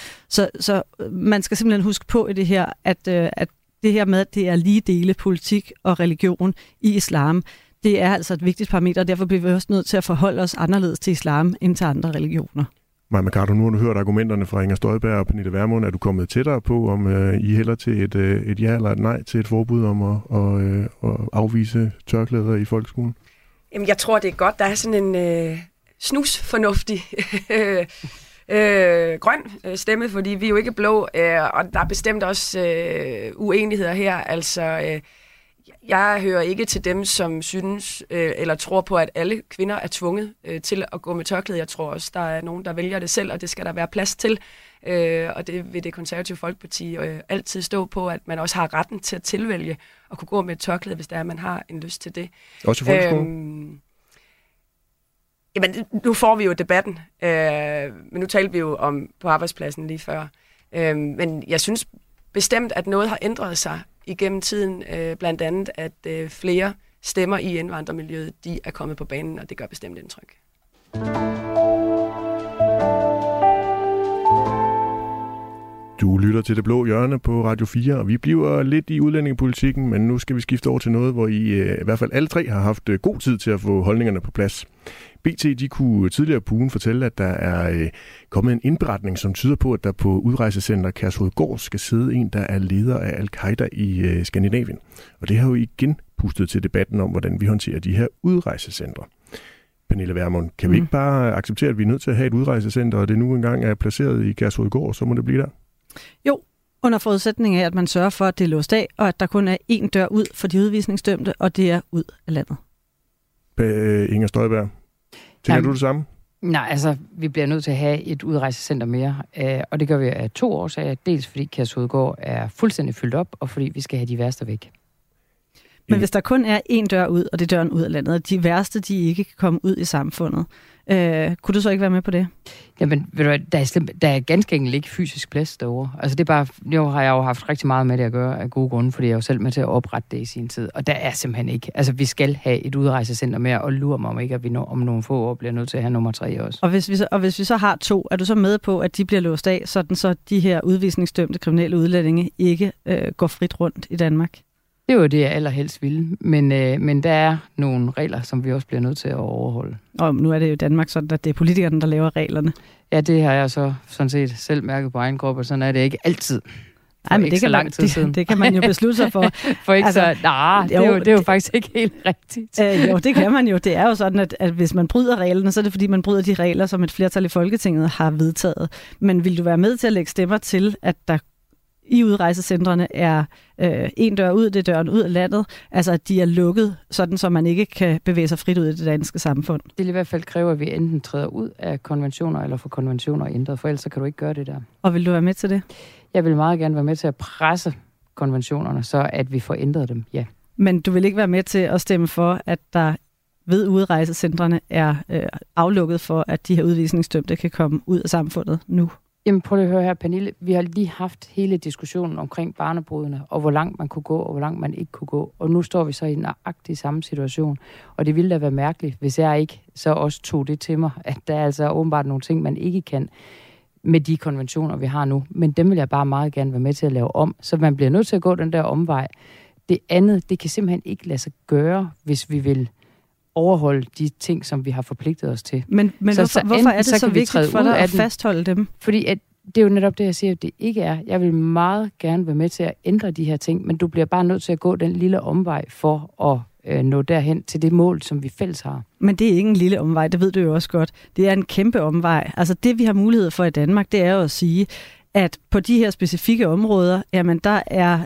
Så man skal simpelthen huske på i det her, at det her med, at det er lige dele politik og religion i islam, det er altså et vigtigt parameter, og derfor bliver vi også nødt til at forholde os anderledes til islam end til andre religioner. Maja Mercado, nu har du hørt argumenterne fra Inger Støjberg og Pernille Vermund. Er du kommet tættere på, om I hælder til et ja eller et nej til et forbud om at afvise tørklæder i folkeskolen? Jamen, jeg tror, det er godt. Der er sådan en snusfornuftig grøn stemme, fordi vi er jo ikke blå, og der er bestemt også uenigheder her. Altså, Jeg hører ikke til dem, som synes eller tror på, at alle kvinder er tvunget til at gå med tørklæde. Jeg tror også, der er nogen, der vælger det selv, og det skal der være plads til. Og det vil det konservative Folkeparti altid stå på, at man også har retten til at tilvælge og kunne gå med et tørklæde, hvis der er, man har en lyst til det. Også i folkeskolen? Jamen, nu får vi jo debatten, men nu talte vi jo om på arbejdspladsen lige før. Men jeg synes bestemt, at noget har ændret sig igennem tiden, blandt andet, at flere stemmer i indvandrermiljøet, de er kommet på banen, og det gør bestemt indtryk. Du lytter til Det Blå Hjørne på Radio 4, og vi bliver lidt i udlændingepolitikken, men nu skal vi skifte over til noget, hvor I hvert fald alle tre har haft god tid til at få holdningerne på plads. BT, de kunne tidligere på ugen fortælle, at der er kommet en indberetning, som tyder på, at der på udrejsecenter Kærshovedgård skal sidde en, der er leder af Al-Qaida i Skandinavien. Og det har jo igen pustet til debatten om, hvordan vi håndterer de her udrejsecentre. Pernille Vermund, kan vi ikke bare acceptere, at vi er nødt til at have et udrejsecenter, og det nu engang er placeret i Kærshovedgård, så må det blive der? Jo, under forudsætning af, at man sørger for, at det er låst af, og at der kun er én dør ud for de udvisningsdømte, og det er ud af landet. Inger Støjberg, tænker du det samme? Nej, altså, vi bliver nødt til at have et udrejsecenter mere, og det gør vi af 2 årsager. Dels fordi Kærshovedgård er fuldstændig fyldt op, og fordi vi skal have de værste væk. Men hvis der kun er én dør ud, og det er døren ud af landet, og de værste, de ikke kan komme ud i samfundet, kunne du så ikke være med på det? Jamen, ved du hvad, der er ganske enkelt ikke fysisk plads derovre. Altså, det er bare, nu har jeg jo haft rigtig meget med det at gøre af gode grunde, fordi jeg er jo selv med til at oprette det i sin tid, og der er simpelthen ikke. Altså, vi skal have et udrejsecenter mere, og lurer mig om ikke, at vi om nogle få år bliver nødt til at have nummer 3 også. Og hvis vi så har 2, er du så med på, at de bliver låst af, sådan så de her udvisningsdømte kriminelle udlændinge ikke går frit rundt i Danmark? Det er jo det, jeg allerhelst ville, men der er nogle regler, som vi også bliver nødt til at overholde. Og nu er det jo Danmark sådan, at det er politikerne, der laver reglerne. Ja, det har jeg så sådan set selv mærket på egen krop, og sådan er det ikke altid. Nej, men det kan man jo beslutte sig for. For ikke altså, det er jo faktisk ikke helt rigtigt. Jo, det kan man jo. Det er jo sådan, at hvis man bryder reglerne, så er det fordi, man bryder de regler, som et flertal i Folketinget har vedtaget. Men vil du være med til at lægge stemmer til, at der i udrejsecentrene er en dør ud, det er døren ud af landet, altså at de er lukket, sådan så man ikke kan bevæge sig frit ud i det danske samfund? Det vil i hvert fald kræve, at vi enten træder ud af konventioner, eller får konventioner ændret, for ellers så kan du ikke gøre det der. Og vil du være med til det? Jeg vil meget gerne være med til at presse konventionerne, så at vi får ændret dem, ja. Men du vil ikke være med til at stemme for, at der ved udrejsecentrene er aflukket for, at de her udvisningsdømte kan komme ud af samfundet nu? Jamen prøv at høre her, Pernille. Vi har lige haft hele diskussionen omkring barnebrudene, og hvor langt man kunne gå, og hvor langt man ikke kunne gå. Og nu står vi så i en nøjagtig samme situation. Og det ville da være mærkeligt, hvis jeg ikke så også tog det til mig, at der er altså åbenbart nogle ting, man ikke kan med de konventioner, vi har nu. Men dem vil jeg bare meget gerne være med til at lave om, så man bliver nødt til at gå den der omvej. Det andet, det kan simpelthen ikke lade sig gøre, hvis vi vil overholde de ting, som vi har forpligtet os til. Men hvorfor er det så vigtigt for dig at fastholde dem? Fordi det er jo netop det, jeg siger, at det ikke er. Jeg vil meget gerne være med til at ændre de her ting, men du bliver bare nødt til at gå den lille omvej for at nå derhen til det mål, som vi fælles har. Men det er ikke en lille omvej, det ved du jo også godt. Det er en kæmpe omvej. Altså det, vi har mulighed for i Danmark, det er jo at sige, at på de her specifikke områder, jamen der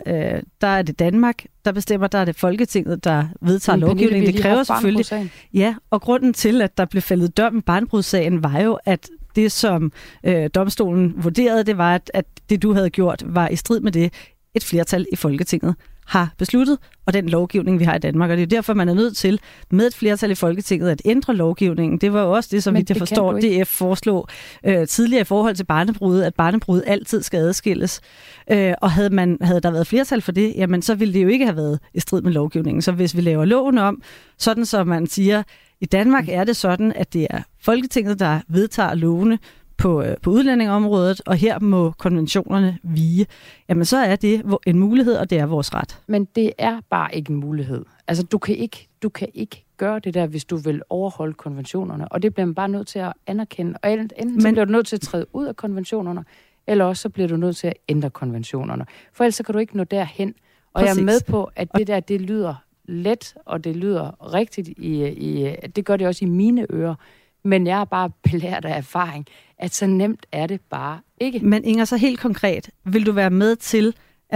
er det Danmark, der bestemmer, der er det Folketinget, der vedtager lovgivning. Det kræver selvfølgelig. Ja, og grunden til, at der blev fældet dom i barnebrudssagen, var jo, at det, som domstolen vurderede, det var, at det, du havde gjort, var i strid med det, et flertal i Folketinget har besluttet, og den lovgivning, vi har i Danmark. Og det er derfor, man er nødt til med et flertal i Folketinget at ændre lovgivningen. Det var jo også det, som jeg forstår, DF foreslog tidligere i forhold til barnebrud, at barnebrud altid skal adskilles. Og havde der været flertal for det, jamen så ville det jo ikke have været i strid med lovgivningen. Så hvis vi laver loven om, sådan som man siger, i Danmark er det sådan, at det er Folketinget, der vedtager lovene på udlændingeområdet, og her må konventionerne vige, jamen så er det en mulighed, og det er vores ret. Men det er bare ikke en mulighed. Altså, du kan ikke gøre det der, hvis du vil overholde konventionerne, og det bliver man bare nødt til at anerkende. Og enten så bliver du nødt til at træde ud af konventionerne, eller også så bliver du nødt til at ændre konventionerne. For ellers så kan du ikke nå derhen. Og præcis. Jeg er med på, at det der, det lyder let, og det lyder rigtigt, det gør det også i mine ører, men jeg er bare belært af erfaring, at så nemt er det bare ikke. Men Inger, så helt konkret, vil du være med til, at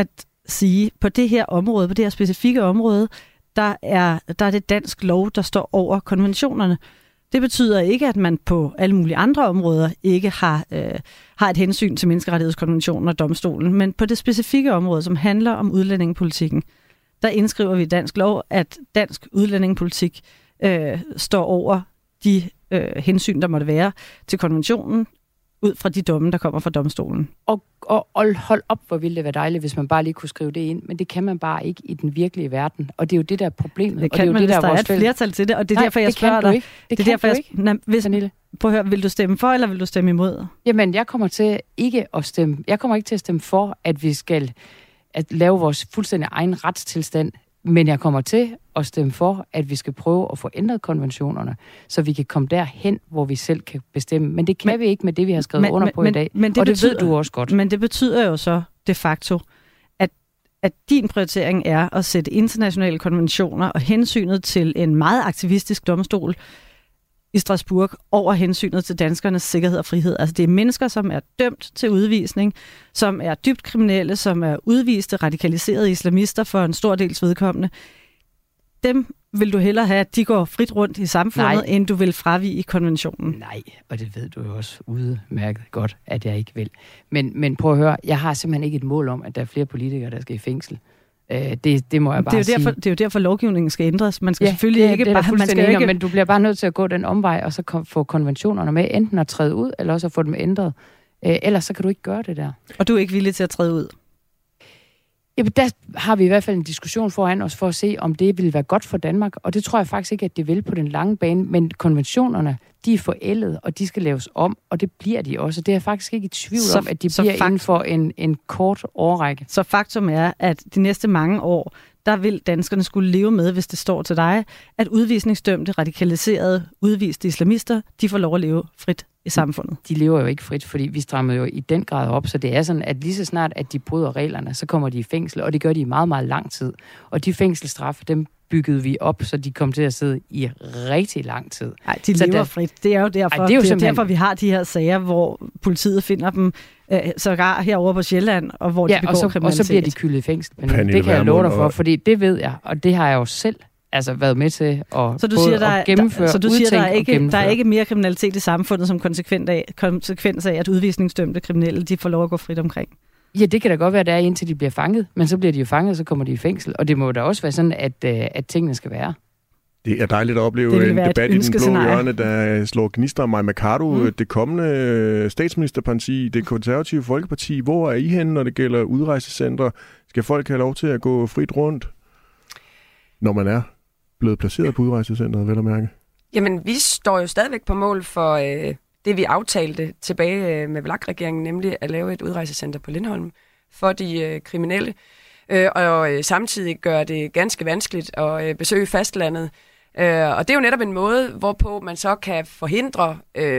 sige, på det her område, på det her specifikke område, der er det dansk lov, der står over konventionerne. Det betyder ikke, at man på alle mulige andre områder ikke har et hensyn til menneskerettighedskonventionen og domstolen, men på det specifikke område, som handler om udlændingepolitikken, der indskriver vi i dansk lov, at dansk udlændingepolitik står over de hensyn, der måtte være til konventionen, ud fra de domme, der kommer fra domstolen. Og hold op, hvor ville det være dejligt, hvis man bare lige kunne skrive det ind, men det kan man bare ikke i den virkelige verden, og det er jo det, der er problemet. Det kan og det er man, jo det, hvis der er et flertal til det, og det er derfor, jeg spørger dig. Det er derfor, prøv at høre, vil du stemme for, eller vil du stemme imod? Jamen, jeg kommer ikke til at stemme for, at vi skal lave vores fuldstændig egen retstilstand, men jeg kommer til at stemme for, at vi skal prøve at få ændret konventionerne, så vi kan komme derhen, hvor vi selv kan bestemme. Men det kan vi ikke med det, vi har skrevet under på i dag. Og det ved du også godt. Men det betyder jo så de facto, at din prioritering er at sætte internationale konventioner og hensynet til en meget aktivistisk domstol i Strasbourg over hensynet til danskernes sikkerhed og frihed. Altså det er mennesker, som er dømt til udvisning, som er dybt kriminelle, som er udviste, radikaliserede islamister for en stor dels vedkommende. Dem vil du hellere have, at de går frit rundt i samfundet, end du vil fravige konventionen? Nej, og det ved du jo også udmærket godt, at jeg ikke vil. Men prøv at høre, jeg har simpelthen ikke et mål om, at der er flere politikere, der skal i fængsel. Det må jeg bare sige. Det er jo derfor, lovgivningen skal ændres. Man skal selvfølgelig ikke bare... Man skal ikke... Men du bliver bare nødt til at gå den omvej, og så få konventionerne med, enten at træde ud, eller også at få dem ændret. Ellers så kan du ikke gøre det der. Og du er ikke villig til at træde ud? Jamen, der har vi i hvert fald en diskussion foran os for at se, om det vil være godt for Danmark. Og det tror jeg faktisk ikke, at det vil på den lange bane. Men konventionerne, de er forældet, og de skal laves om, og det bliver de også. Det er jeg faktisk ikke i tvivl om, at de bliver inden for en kort årrække. Så faktum er, at de næste mange år, der vil danskerne skulle leve med, hvis det står til dig, at udvisningsdømte, radikaliserede, udviste islamister, de får lov at leve frit i samfundet. De lever jo ikke frit, fordi vi strammer jo i den grad op, så det er sådan, at lige så snart, at de bryder reglerne, så kommer de i fængsel, og det gør de i meget, meget lang tid. Og de fængselsstraffe, dem byggede vi op, så de kom til at sidde i rigtig lang tid. Nej, de lever frit. Det er jo derfor, derfor, vi har de her sager, hvor politiet finder dem sågar herovre på Sjælland, og hvor de begår kriminalitet. Og så bliver de kyldet i fængsel. Men det kan jeg love dig for, fordi det ved jeg, og det har jeg jo selv været med til at gennemføre. Så du siger, der er ikke mere kriminalitet i samfundet som konsekvens af, at udvisningsdømte kriminelle, de får lov at gå frit omkring? Ja, det kan da godt være, der er indtil de bliver fanget, men så bliver de jo fanget, så kommer de i fængsel. Og det må da også være sådan, at tingene skal være. Det er dejligt at opleve en debat i den blå hjørne, der slår gnister om Mai Mercado, det kommende statsministerparti, det konservative Folkeparti. Hvor er I henne, når det gælder udrejsecentre? Skal folk have lov til at gå frit rundt, når man er blevet placeret på udrejsecentret, vel at mærke? Jamen, vi står jo stadigvæk på mål for det, vi aftalte tilbage med VLAK-regeringen, nemlig at lave et udrejsecenter på Lindholm for de kriminelle, og samtidig gør det ganske vanskeligt at besøge fastlandet. Og det er jo netop en måde, hvorpå man så kan forhindre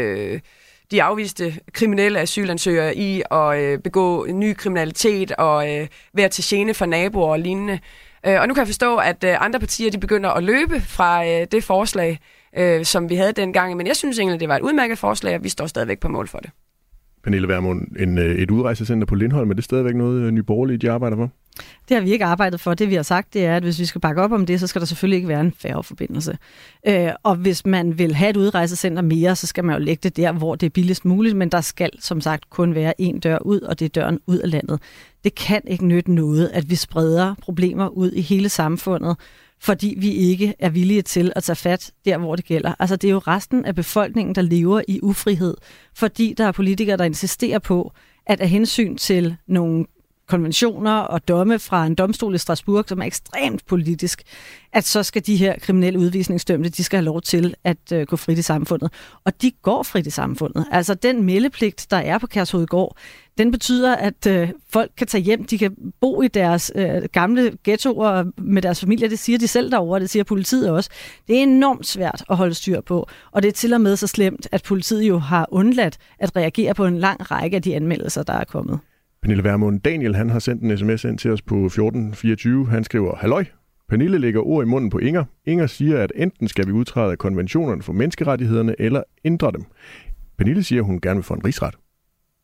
de afviste kriminelle asylansøgere i at begå ny kriminalitet og være til gene for naboer og lignende. Og nu kan jeg forstå, at andre partier de begynder at løbe fra det forslag, som vi havde dengang. Men jeg synes egentlig, det var et udmærket forslag, og vi står stadigvæk på mål for det. Pernille Vermund, et udrejsecenter på Lindholm, er det stadigvæk noget Nye Borgerlige, de arbejder for? Det har vi ikke arbejdet for. Det vi har sagt, det er, at hvis vi skal bakke op om det, så skal der selvfølgelig ikke være en færgeforbindelse. Og hvis man vil have et udrejsecenter mere, så skal man jo lægge det der, hvor det er billigst muligt, men der skal som sagt kun være én dør ud, og det er døren ud af landet. Det kan ikke nytte noget, at vi spreder problemer ud i hele samfundet, fordi vi ikke er villige til at tage fat der, hvor det gælder. Altså det er jo resten af befolkningen, der lever i ufrihed, fordi der er politikere, der insisterer på, at af hensyn til nogle konventioner og domme fra en domstol i Strasbourg, som er ekstremt politisk, at så skal de her kriminelle udvisningsdømte, de skal have lov til at gå frit i samfundet. Og de går frit i samfundet. Altså den meldepligt, der er på Kærshovedgård, den betyder, at folk kan tage hjem, de kan bo i deres gamle ghettoer med deres familie. Det siger de selv derovre, det siger politiet også. Det er enormt svært at holde styr på, og det er til og med så slemt, at politiet jo har undladt at reagere på en lang række af de anmeldelser, der er kommet. Pernille Vermund, Daniel, han har sendt en sms ind til os på 1424. Han skriver, halløj, Pernille lægger ord i munden på Inger. Inger siger, at enten skal vi udtræde af konventionerne for menneskerettighederne, eller ændre dem. Pernille siger, at hun gerne vil få en rigsret.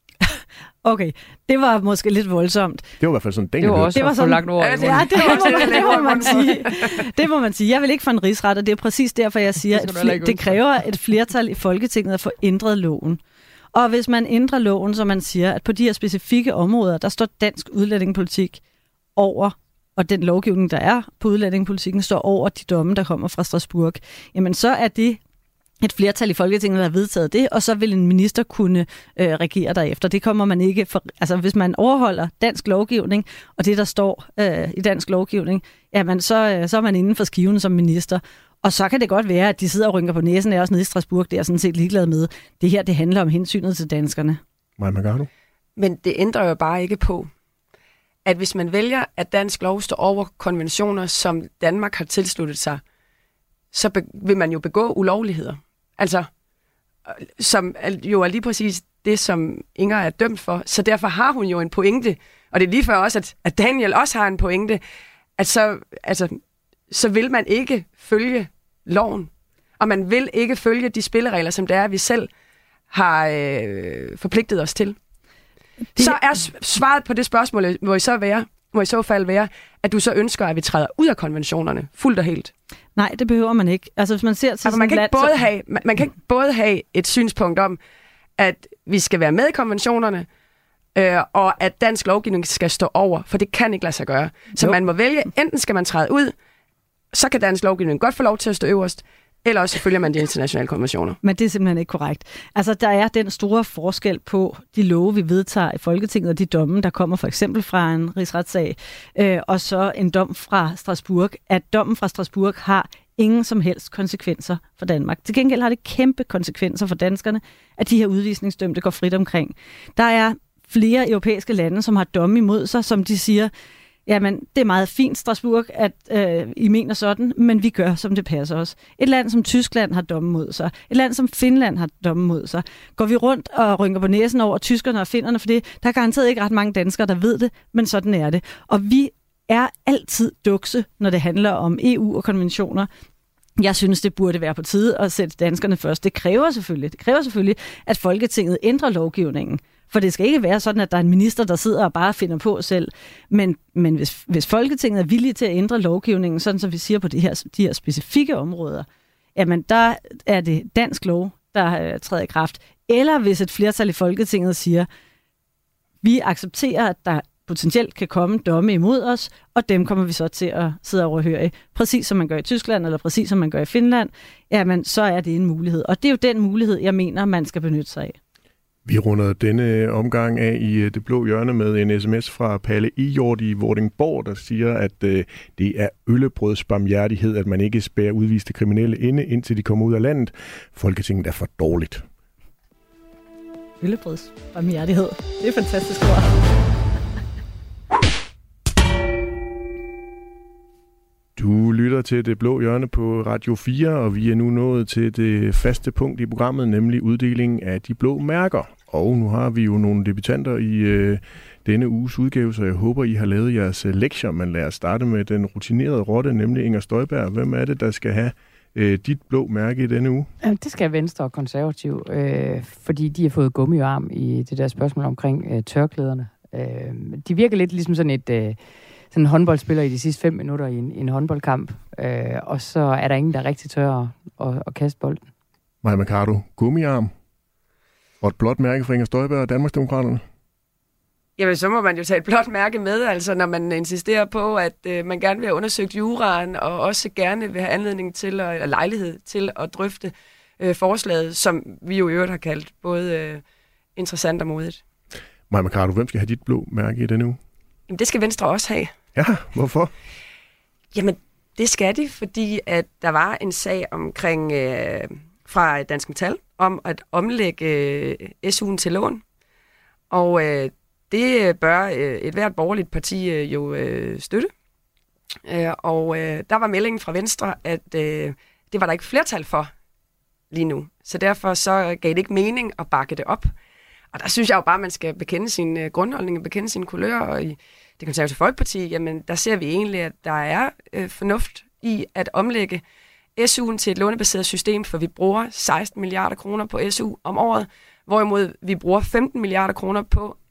Okay, det var måske lidt voldsomt. Det var i hvert fald sådan, det var også det var sådan, lagt ord. Ja, det må man sige. Det må man sige. Jeg vil ikke for en rigsret, og det er præcis derfor, jeg siger, at det kræver et flertal i Folketinget at få ændret loven. Og hvis man ændrer loven, så man siger, at på de her specifikke områder, der står dansk udlændingepolitik over, og den lovgivning, der er på udlændingepolitikken, står over de domme, der kommer fra Strasbourg, jamen så er det et flertal i Folketinget, der har vedtaget det, og så vil en minister kunne regere derefter. Det kommer man ikke for, altså hvis man overholder dansk lovgivning, og det, der står i dansk lovgivning, jamen så er man inden for skiven som minister. Og så kan det godt være, at de sidder og rynker på næsen af os nede i Strasbourg, det er sådan set ligeglad med. Det her, det handler om hensynet til danskerne. Maja Mercado. Men det ændrer jo bare ikke på, at hvis man vælger, at dansk lov står over konventioner, som Danmark har tilsluttet sig, så vil man jo begå ulovligheder. Altså, som jo er lige præcis det, som Inger er dømt for. Så derfor har hun jo en pointe, og det er lige før også, at Daniel også har en pointe, at så vil man ikke følge loven, og man vil ikke følge de spilleregler, som det er, vi selv har forpligtet os til. Så er svaret på det spørgsmål, må i så fald være, at du så ønsker, at vi træder ud af konventionerne, fuldt og helt. Nej, det behøver man ikke. Altså, hvis man ser til man kan ikke både have et synspunkt om, at vi skal være med i konventionerne, og at dansk lovgivning skal stå over, for det kan ikke lade sig gøre. Så man må vælge, enten skal man træde ud, så kan dansk lovgivning godt få lov til at stå øverst, eller også følger man de internationale konventioner. Men det er simpelthen ikke korrekt. Altså, der er den store forskel på de love, vi vedtager i Folketinget, og de domme, der kommer for eksempel fra en rigsretssag, og så en dom fra Strasbourg, at dommen fra Strasbourg har ingen som helst konsekvenser for Danmark. Til gengæld har det kæmpe konsekvenser for danskerne, at de her udvisningsdømte går frit omkring. Der er flere europæiske lande, som har domme imod sig, som de siger, jamen, det er meget fint, Strasbourg, at I mener sådan, men vi gør, som det passer os. Et land som Tyskland har domme mod sig. Et land som Finland har domme mod sig. Går vi rundt og rynker på næsen over tyskerne og finnerne for det, der er garanteret ikke ret mange danskere, der ved det, men sådan er det. Og vi er altid dukse, når det handler om EU og konventioner. Jeg synes, det burde være på tide at sætte danskerne først. Det kræver selvfølgelig, at Folketinget ændrer lovgivningen. For det skal ikke være sådan, at der er en minister, der sidder og bare finder på selv. Men hvis Folketinget er villige til at ændre lovgivningen, sådan som vi siger på de her specifikke områder, jamen der er det dansk lov, der træder i kraft. Eller hvis et flertal i Folketinget siger, vi accepterer, at der potentielt kan komme domme imod os, og dem kommer vi så til at sidde og overhøre, præcis som man gør i Tyskland, eller præcis som man gør i Finland, jamen så er det en mulighed. Og det er jo den mulighed, jeg mener, man skal benytte sig af. Vi runder denne omgang af i Det Blå Hjørne med en sms fra Palle Ejord i Vordingborg, der siger, at det er øllebrødsbarmhjertighed, at man ikke spærrer udviste kriminelle inde, indtil de kommer ud af landet. Folketinget er for dårligt. Øllebrødsbarmhjertighed. Det er fantastisk ord. Du lytter til Det Blå Hjørne på Radio 4, og vi er nu nået til det faste punkt i programmet, nemlig uddelingen af de blå mærker. Og nu har vi jo nogle debutanter i denne uges udgave, så jeg håber, I har lavet jeres lektier. Men lad os starte med den rutinerede rotte, nemlig Inger Støjberg. Hvem er det, der skal have dit blå mærke i denne uge? Det skal Venstre og Konservativ, fordi de har fået gummiarm i det der spørgsmål omkring tørklæderne. De virker lidt ligesom sådan en håndboldspiller i de sidste 5 minutter i en håndboldkamp, og så er der ingen, der rigtig tør at kaste bolden. Maja Mercado, gummiarm og et blåt mærke fra Inger Støjberg og Danmarksdemokraterne. Jamen, så må man jo tage et blåt mærke med, altså når man insisterer på, at man gerne vil have undersøgt juraen, og også gerne vil have anledning til, eller lejlighed til at drøfte forslaget, som vi jo i øvrigt har kaldt både interessant og modigt. Maja Mercado, hvem skal have dit blå mærke i denne uge? Jamen, det skal Venstre også have. Ja, hvorfor? Jamen, det skal de, fordi at der var en sag omkring fra Dansk Metal om at omlægge SU'en til lån. Og det bør et hvert borgerligt parti jo støtte. Og der var meldingen fra Venstre, at det var der ikke flertal for lige nu. Så derfor så gav det ikke mening at bakke det op. Og der synes jeg jo bare, at man skal bekende sin grundholdning, bekende sine kulører, og i Det Konservative Folkeparti, jamen der ser vi egentlig, at der er fornuft i at omlægge SU'en til et lånebaseret system, for vi bruger 16 milliarder kroner på SU om året, hvorimod vi bruger 15 milliarder kroner på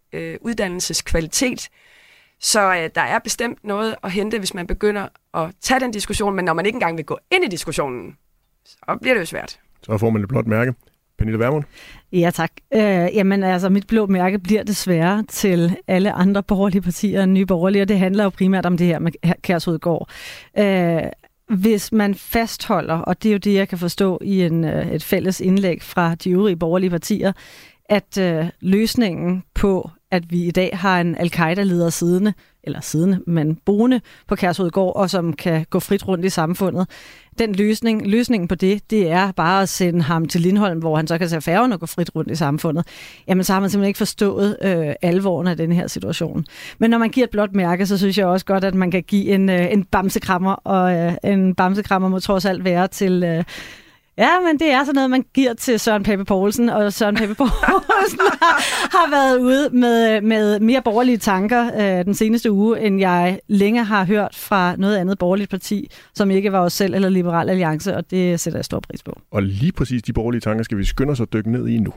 uddannelseskvalitet. Så der er bestemt noget at hente, hvis man begynder at tage den diskussion, men når man ikke engang vil gå ind i diskussionen, så bliver det jo svært. Så får man et blåt mærke. Pernille Vermund? Ja, tak. Jamen altså, mit blå mærke bliver desværre til alle andre borgerlige partier end Nye Borgerlige, og det handler jo primært om det her med Kærshovedgård. Hvis man fastholder, og det er jo det, jeg kan forstå i et fælles indlæg fra de øvrige borgerlige partier, at løsningen på, at vi i dag har en al-Qaida-leder siddende, men boende på Kærshovedgård, og som kan gå frit rundt i samfundet. Den løsningen på det er bare at sende ham til Lindholm, hvor han så kan tage færgen og gå frit rundt i samfundet. Jamen, så har man simpelthen ikke forstået alvoren af den her situation. Men når man giver et blåt mærke, så synes jeg også godt, at man kan give en bamsekrammer, og en bamsekrammer må trods alt være til... Ja, men det er sådan noget, man giver til Søren Pape Poulsen, og Søren Pape Poulsen har været ude med mere borgerlige tanker den seneste uge, end jeg længe har hørt fra noget andet borgerligt parti, som ikke var os selv eller Liberal Alliance, og det sætter jeg stor pris på. Og lige præcis de borgerlige tanker skal vi skynde os at dykke ned i nu.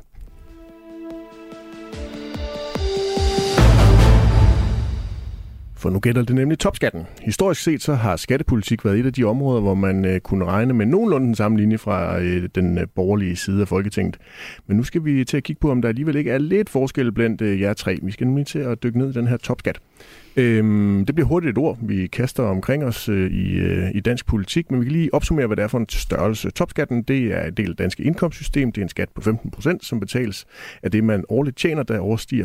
For nu gælder det nemlig topskatten. Historisk set så har skattepolitik været et af de områder, hvor man kunne regne med nogenlunde den samme linje fra den borgerlige side af Folketinget. Men nu skal vi til at kigge på, om der alligevel ikke er lidt forskel blandt jer tre. Vi skal nemlig til at dykke ned i den her topskat. Det bliver hurtigt et ord, vi kaster omkring os i dansk politik, men vi kan lige opsummere, hvad det er for en størrelse. Topskatten, det er en del af danske indkomstsystem. Det er en skat på 15%, som betales af det, man årligt tjener, der overstiger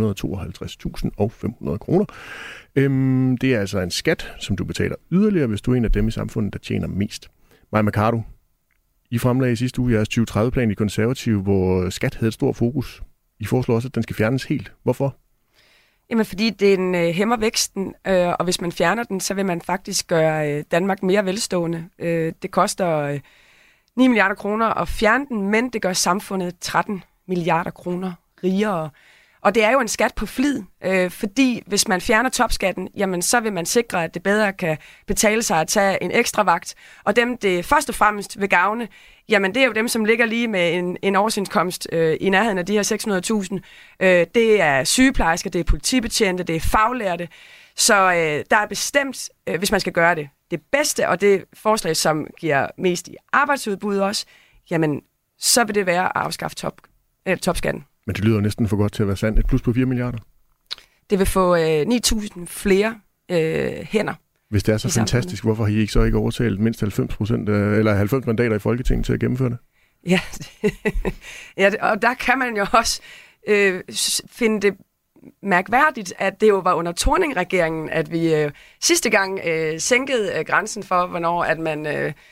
552.500 kroner. Det er altså en skat, som du betaler yderligere, hvis du er en af dem i samfundet, der tjener mest. Maja Mercado, I fremlagde i sidste uge jeres 2030-plan i Konservative, hvor skat havde et stort fokus. I foreslår også, at den skal fjernes helt. Hvorfor? Jamen, fordi den hæmmer væksten, og hvis man fjerner den, så vil man faktisk gøre Danmark mere velstående. Det koster 9 milliarder kroner at fjerne den, men det gør samfundet 13 milliarder kroner rigere. Og det er jo en skat på flid, fordi hvis man fjerner topskatten, jamen så vil man sikre, at det bedre kan betale sig at tage en ekstra vagt. Og dem, det først og fremmest vil gavne, jamen det er jo dem, som ligger lige med en årsindkomst i nærheden af de her 600.000. Det er sygeplejersker, det er politibetjente, det er faglærte. Så der er bestemt, hvis man skal gøre det bedste, og det forslag, som giver mest i arbejdsudbud også, jamen så vil det være at afskaffe topskatten. Men det lyder næsten for godt til at være sandt. Et plus på 4 milliarder? Det vil få 9.000 flere hænder. Hvis det er så fantastisk, hvorfor har I ikke så ikke overtalt mindst 90% eller 90 mandater i Folketinget til at gennemføre det? Ja, ja, og der kan man jo også finde det mærkværdigt, at det jo var under Thorning-regeringen, at vi sidste gang sænkede grænsen for, hvornår at man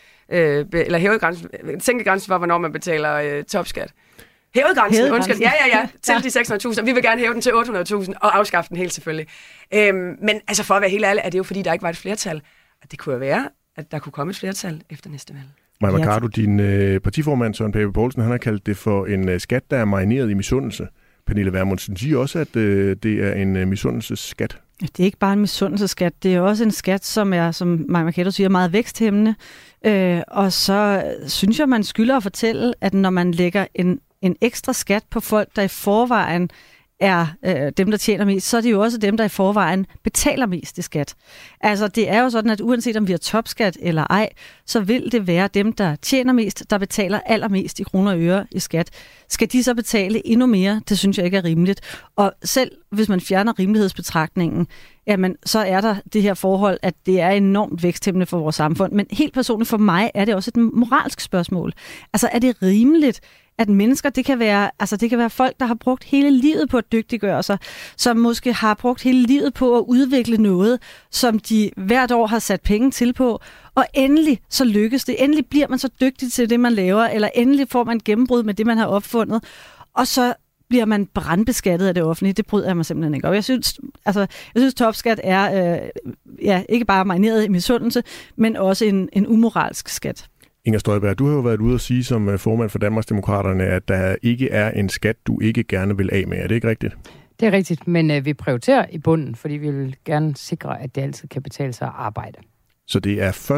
eller sænkede grænsen for, hvornår man betaler topskat. Hævet grænsen, undskyld. Ja, til de 600.000. Vi vil gerne hæve den til 800.000 og afskaffe den helt selvfølgelig. Men altså for at være helt ærlig, er det jo fordi, der ikke var et flertal. Og det kunne jo være, at der kunne komme et flertal efter næste valg. Maja Mercado, din partiformand Søren Pape Poulsen, han har kaldt det for en skat, der er marineret i misundelse. Pernille Vermund, synes I også, at det er en misundelsesskat? Det er ikke bare en misundelsesskat, det er også en skat, som er, som Maja Mercado siger, meget væksthæmmende. Og så synes jeg, man skylder at fortælle, at når man lægger en ekstra skat på folk, der i forvejen er dem, der tjener mest, så er det jo også dem, der i forvejen betaler mest i skat. Altså, det er jo sådan, at uanset om vi har topskat eller ej, så vil det være dem, der tjener mest, der betaler allermest i kroner og øre i skat. Skal de så betale endnu mere? Det synes jeg ikke er rimeligt. Og selv hvis man fjerner rimelighedsbetragtningen, jamen, så er der det her forhold, at det er enormt væksthæmmende for vores samfund. Men helt personligt for mig er det også et moralsk spørgsmål. Altså, er det rimeligt, at mennesker, det kan være folk, der har brugt hele livet på at dygtiggøre sig, som måske har brugt hele livet på at udvikle noget, som de hvert år har sat penge til på, og endelig så lykkes det. Endelig bliver man så dygtig til det, man laver, eller endelig får man gennembrud med det, man har opfundet, og så bliver man brandbeskattet af det offentlige. Det bryder jeg mig simpelthen ikke op. Jeg synes topskat er ikke bare marineret i misundelse, men også en umoralsk skat. Inger Støjberg, du har jo været ude at sige som formand for Danmarksdemokraterne, at der ikke er en skat, du ikke gerne vil af med. Er det ikke rigtigt? Det er rigtigt, men vi prioriterer i bunden, fordi vi vil gerne sikre, at det altid kan betale sig at arbejde. Så det er først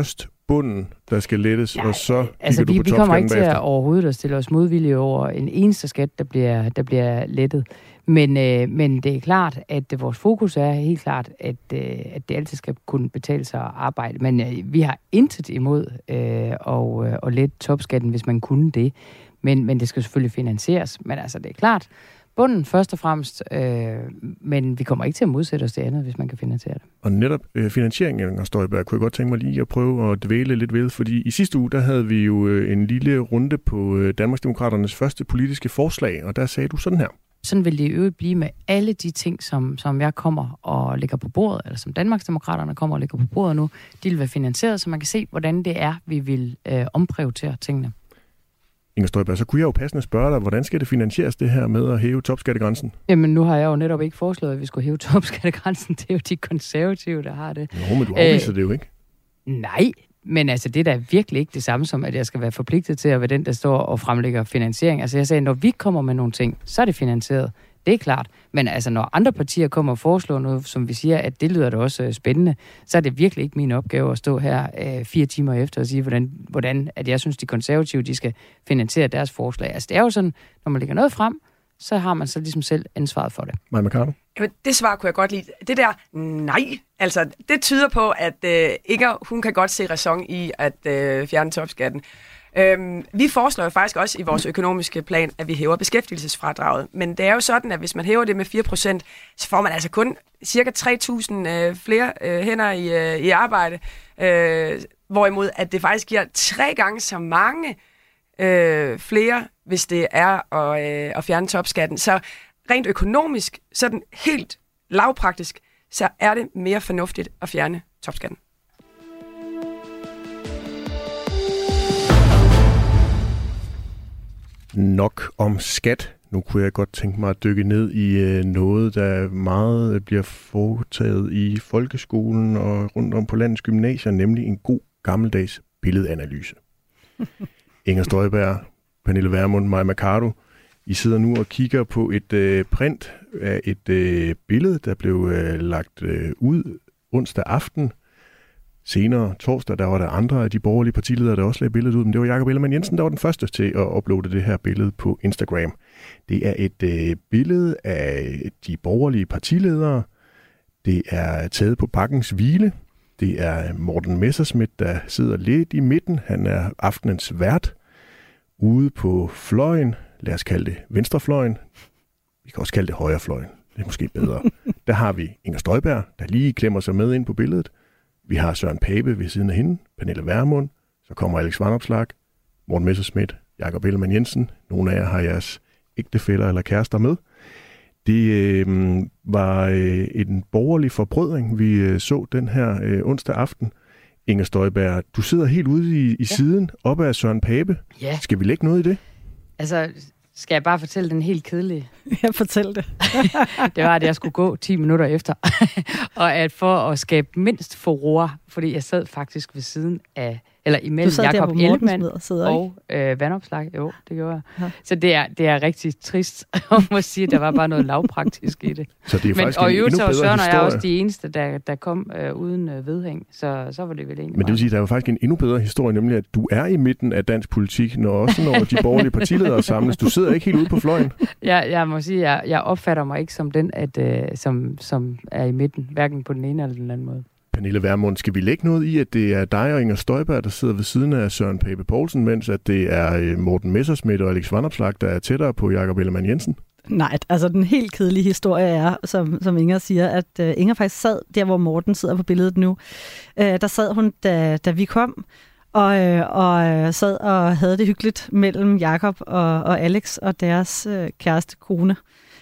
bunden, der skal lettes, og så altså, du på vi kommer ikke til bagefter. at overhovedet at stille os modvillige over en eneste skat, der bliver lettet. Men det er klart, at vores fokus er helt klart, at det altid skal kunne betale sig at arbejde. Men vi har intet imod at lette topskatten, hvis man kunne det. Men det skal selvfølgelig finansieres. Men altså, det er klart, bunden først og fremmest, men vi kommer ikke til at modsætte os det andet, hvis man kan finansiere det. Og netop finansieringen, Inger Støjberg, kunne jeg godt tænke mig lige at prøve at dvæle lidt ved, fordi i sidste uge, der havde vi jo en lille runde på Danmarksdemokraternes første politiske forslag, og der sagde du sådan her. Sådan vil det i øvrigt blive med alle de ting, som jeg kommer og lægger på bordet, eller som Danmarksdemokraterne kommer og lægger på bordet nu. De vil være finansieret, så man kan se, hvordan det er, vi vil omprioritere tingene. Inger Støjberg, så kunne jeg jo passende spørge dig, hvordan skal det finansieres det her med at hæve topskattegrænsen? Jamen, nu har jeg jo netop ikke foreslået, at vi skulle hæve topskattegrænsen. Det er jo de konservative, der har det. Jo, men du afviser det jo ikke. Nej, men altså, det er da virkelig ikke det samme som, at jeg skal være forpligtet til at være den, der står og fremlægger finansiering. Altså, jeg sagde, når vi kommer med nogle ting, så er det finansieret. Det er klart. Men altså, når andre partier kommer og foreslår noget, som vi siger, at det lyder da også spændende, så er det virkelig ikke min opgave at stå her 4 timer efter og sige, hvordan at jeg synes, de konservative, de skal finansiere deres forslag. Altså, det er jo sådan, når man lægger noget frem, så har man så ligesom selv ansvaret for det. Maja Mercado? Jamen, det svar kunne jeg godt lide. Det der nej, altså det tyder på, at Inger, hun kan godt se ræson i at fjerne topskatten. Vi foreslår jo faktisk også i vores økonomiske plan, at vi hæver beskæftigelsesfradraget. Men det er jo sådan, at hvis man hæver det med 4%, så får man altså kun cirka 3.000 flere hænder i arbejde. Hvorimod at det faktisk giver 3 gange så mange flere, hvis det er at fjerne topskatten. Så rent økonomisk, sådan helt lavpraktisk, så er det mere fornuftigt at fjerne topskatten. Nok om skat. Nu kunne jeg godt tænke mig at dykke ned i noget, der meget bliver foretaget i folkeskolen og rundt om på landets gymnasier, nemlig en god gammeldags billedanalyse. Inger Støjberg, Pernille Vermund, Maja Mercado, I sidder nu og kigger på et print af et billede, der blev lagt ud onsdag aften. Senere torsdag, der var der andre af de borgerlige partiledere, der også lagde billedet ud, men det var Jakob Ellemann-Jensen, der var den første til at uploade det her billede på Instagram. Det er et billede af de borgerlige partiledere. Det er taget på Bakkens Hvile. Det er Morten Messerschmidt, der sidder lidt i midten. Han er aftenens vært. Ude på fløjen, lad os kalde det venstrefløjen. Vi kan også kalde det højrefløjen. Det er måske bedre. Der har vi Inger Støjberg, der lige klemmer sig med ind på billedet. Vi har Søren Pape ved siden af hende, Pernille Vermund, så kommer Alex Vanopslagh, Morten Messerschmidt, Jakob Ellemann-Jensen. Nogle af jer har jeres ægtefæller eller kærester med. Det var en borgerlig forbrødring, vi så den her onsdag aften. Inger Støjberg, du sidder helt ude i siden, oppe af Søren Pape. Ja. Skal vi lægge noget i det? Altså, skal jeg bare fortælle den helt kedelige? Jeg fortæller det. Det var, at jeg skulle gå 10 minutter efter. Og at for at skabe mindst furore, fordi jeg sad faktisk ved siden af, eller imellem Jakob Ellemann og Vanopslagh. Jo, det gjorde jeg. Ja. Så det er rigtig trist at må sige, at der var bare noget lavpraktisk i det. Så det er faktisk og en endnu bedre Søren og jeg er også historie. de eneste, der kom uden vedhæng. Så var det vel egentlig. Men det vil sige, at der er jo faktisk en endnu bedre historie, nemlig at du er i midten af dansk politik, når de borgerlige partiledere samles. Du sidder ikke helt ude på fløjen. Jeg må sige, at jeg opfatter mig ikke som den, som er i midten, hverken på den ene eller den anden måde. Pernille Vermund, skal vi lægge noget i, at det er dig og Inger Støjberg, der sidder ved siden af Søren Pape Poulsen, mens at det er Morten Messerschmidt og Alex Vanopslagh, der er tættere på Jakob Ellemann-Jensen? Nej, altså den helt kedelige historie er, som Inger siger, at Inger faktisk sad der, hvor Morten sidder på billedet nu. Der sad hun, da vi kom, og sad og havde det hyggeligt mellem Jakob og Alex og deres kæreste kone.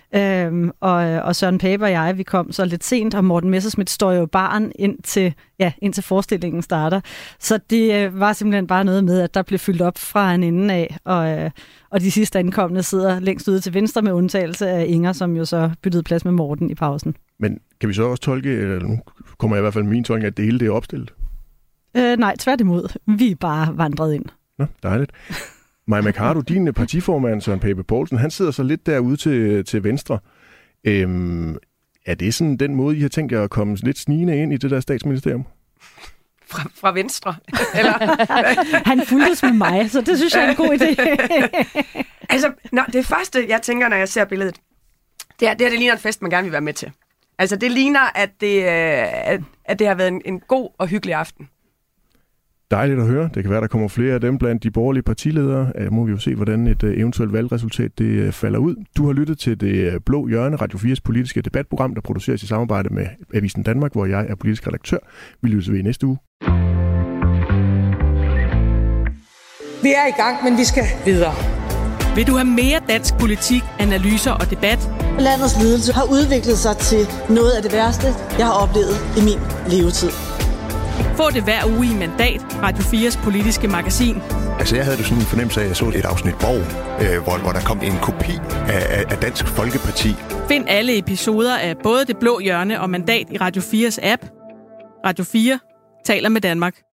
Og Søren Pape og jeg, vi kom så lidt sent, og Morten Messerschmidt står jo baren indtil forestillingen starter. Så det var simpelthen bare noget med, at der blev fyldt op fra en ende af, og de sidste ankomne sidder længst ude til venstre med undtagelse af Inger, som jo så byttede plads med Morten i pausen. Men kan vi så også tolke, eller nu kommer jeg i hvert fald med min tolkning, at det hele det er opstillet? Nej, tværtimod. Vi er bare vandret ind. Nå, dejligt. Maja Mercado, din partiformand Søren Pape Poulsen, han sidder så lidt derude til venstre. Er det sådan den måde, I har tænkt jer at komme lidt snigende ind i det der statsministerium? fra Venstre. Eller? Han fulgtes med mig, så det synes jeg er en god idé. Altså, det første, jeg tænker, når jeg ser billedet, det ligner en fest, man gerne vil være med til. Altså, det ligner, at det har været en god og hyggelig aften. Dejligt at høre. Det kan være, der kommer flere af dem blandt de borgerlige partiledere. Må vi jo se, hvordan et eventuelt valgresultat det falder ud. Du har lyttet til Det Blå Hjørne, Radio 4's politiske debatprogram, der produceres i samarbejde med Avisen Danmark, hvor jeg er politisk redaktør. Vi lyttes ved i næste uge. Vi er i gang, men vi skal videre. Vil du have mere dansk politik, analyser og debat? Landets ledelse har udviklet sig til noget af det værste, jeg har oplevet i min levetid. Få det hver uge i Mandat, Radio 4's politiske magasin. Altså, jeg havde det sådan en fornemmelse af, at jeg så et afsnit Borg, hvor der kom en kopi af Dansk Folkeparti. Find alle episoder af både Det Blå Hjørne og Mandat i Radio 4's app. Radio 4 taler med Danmark.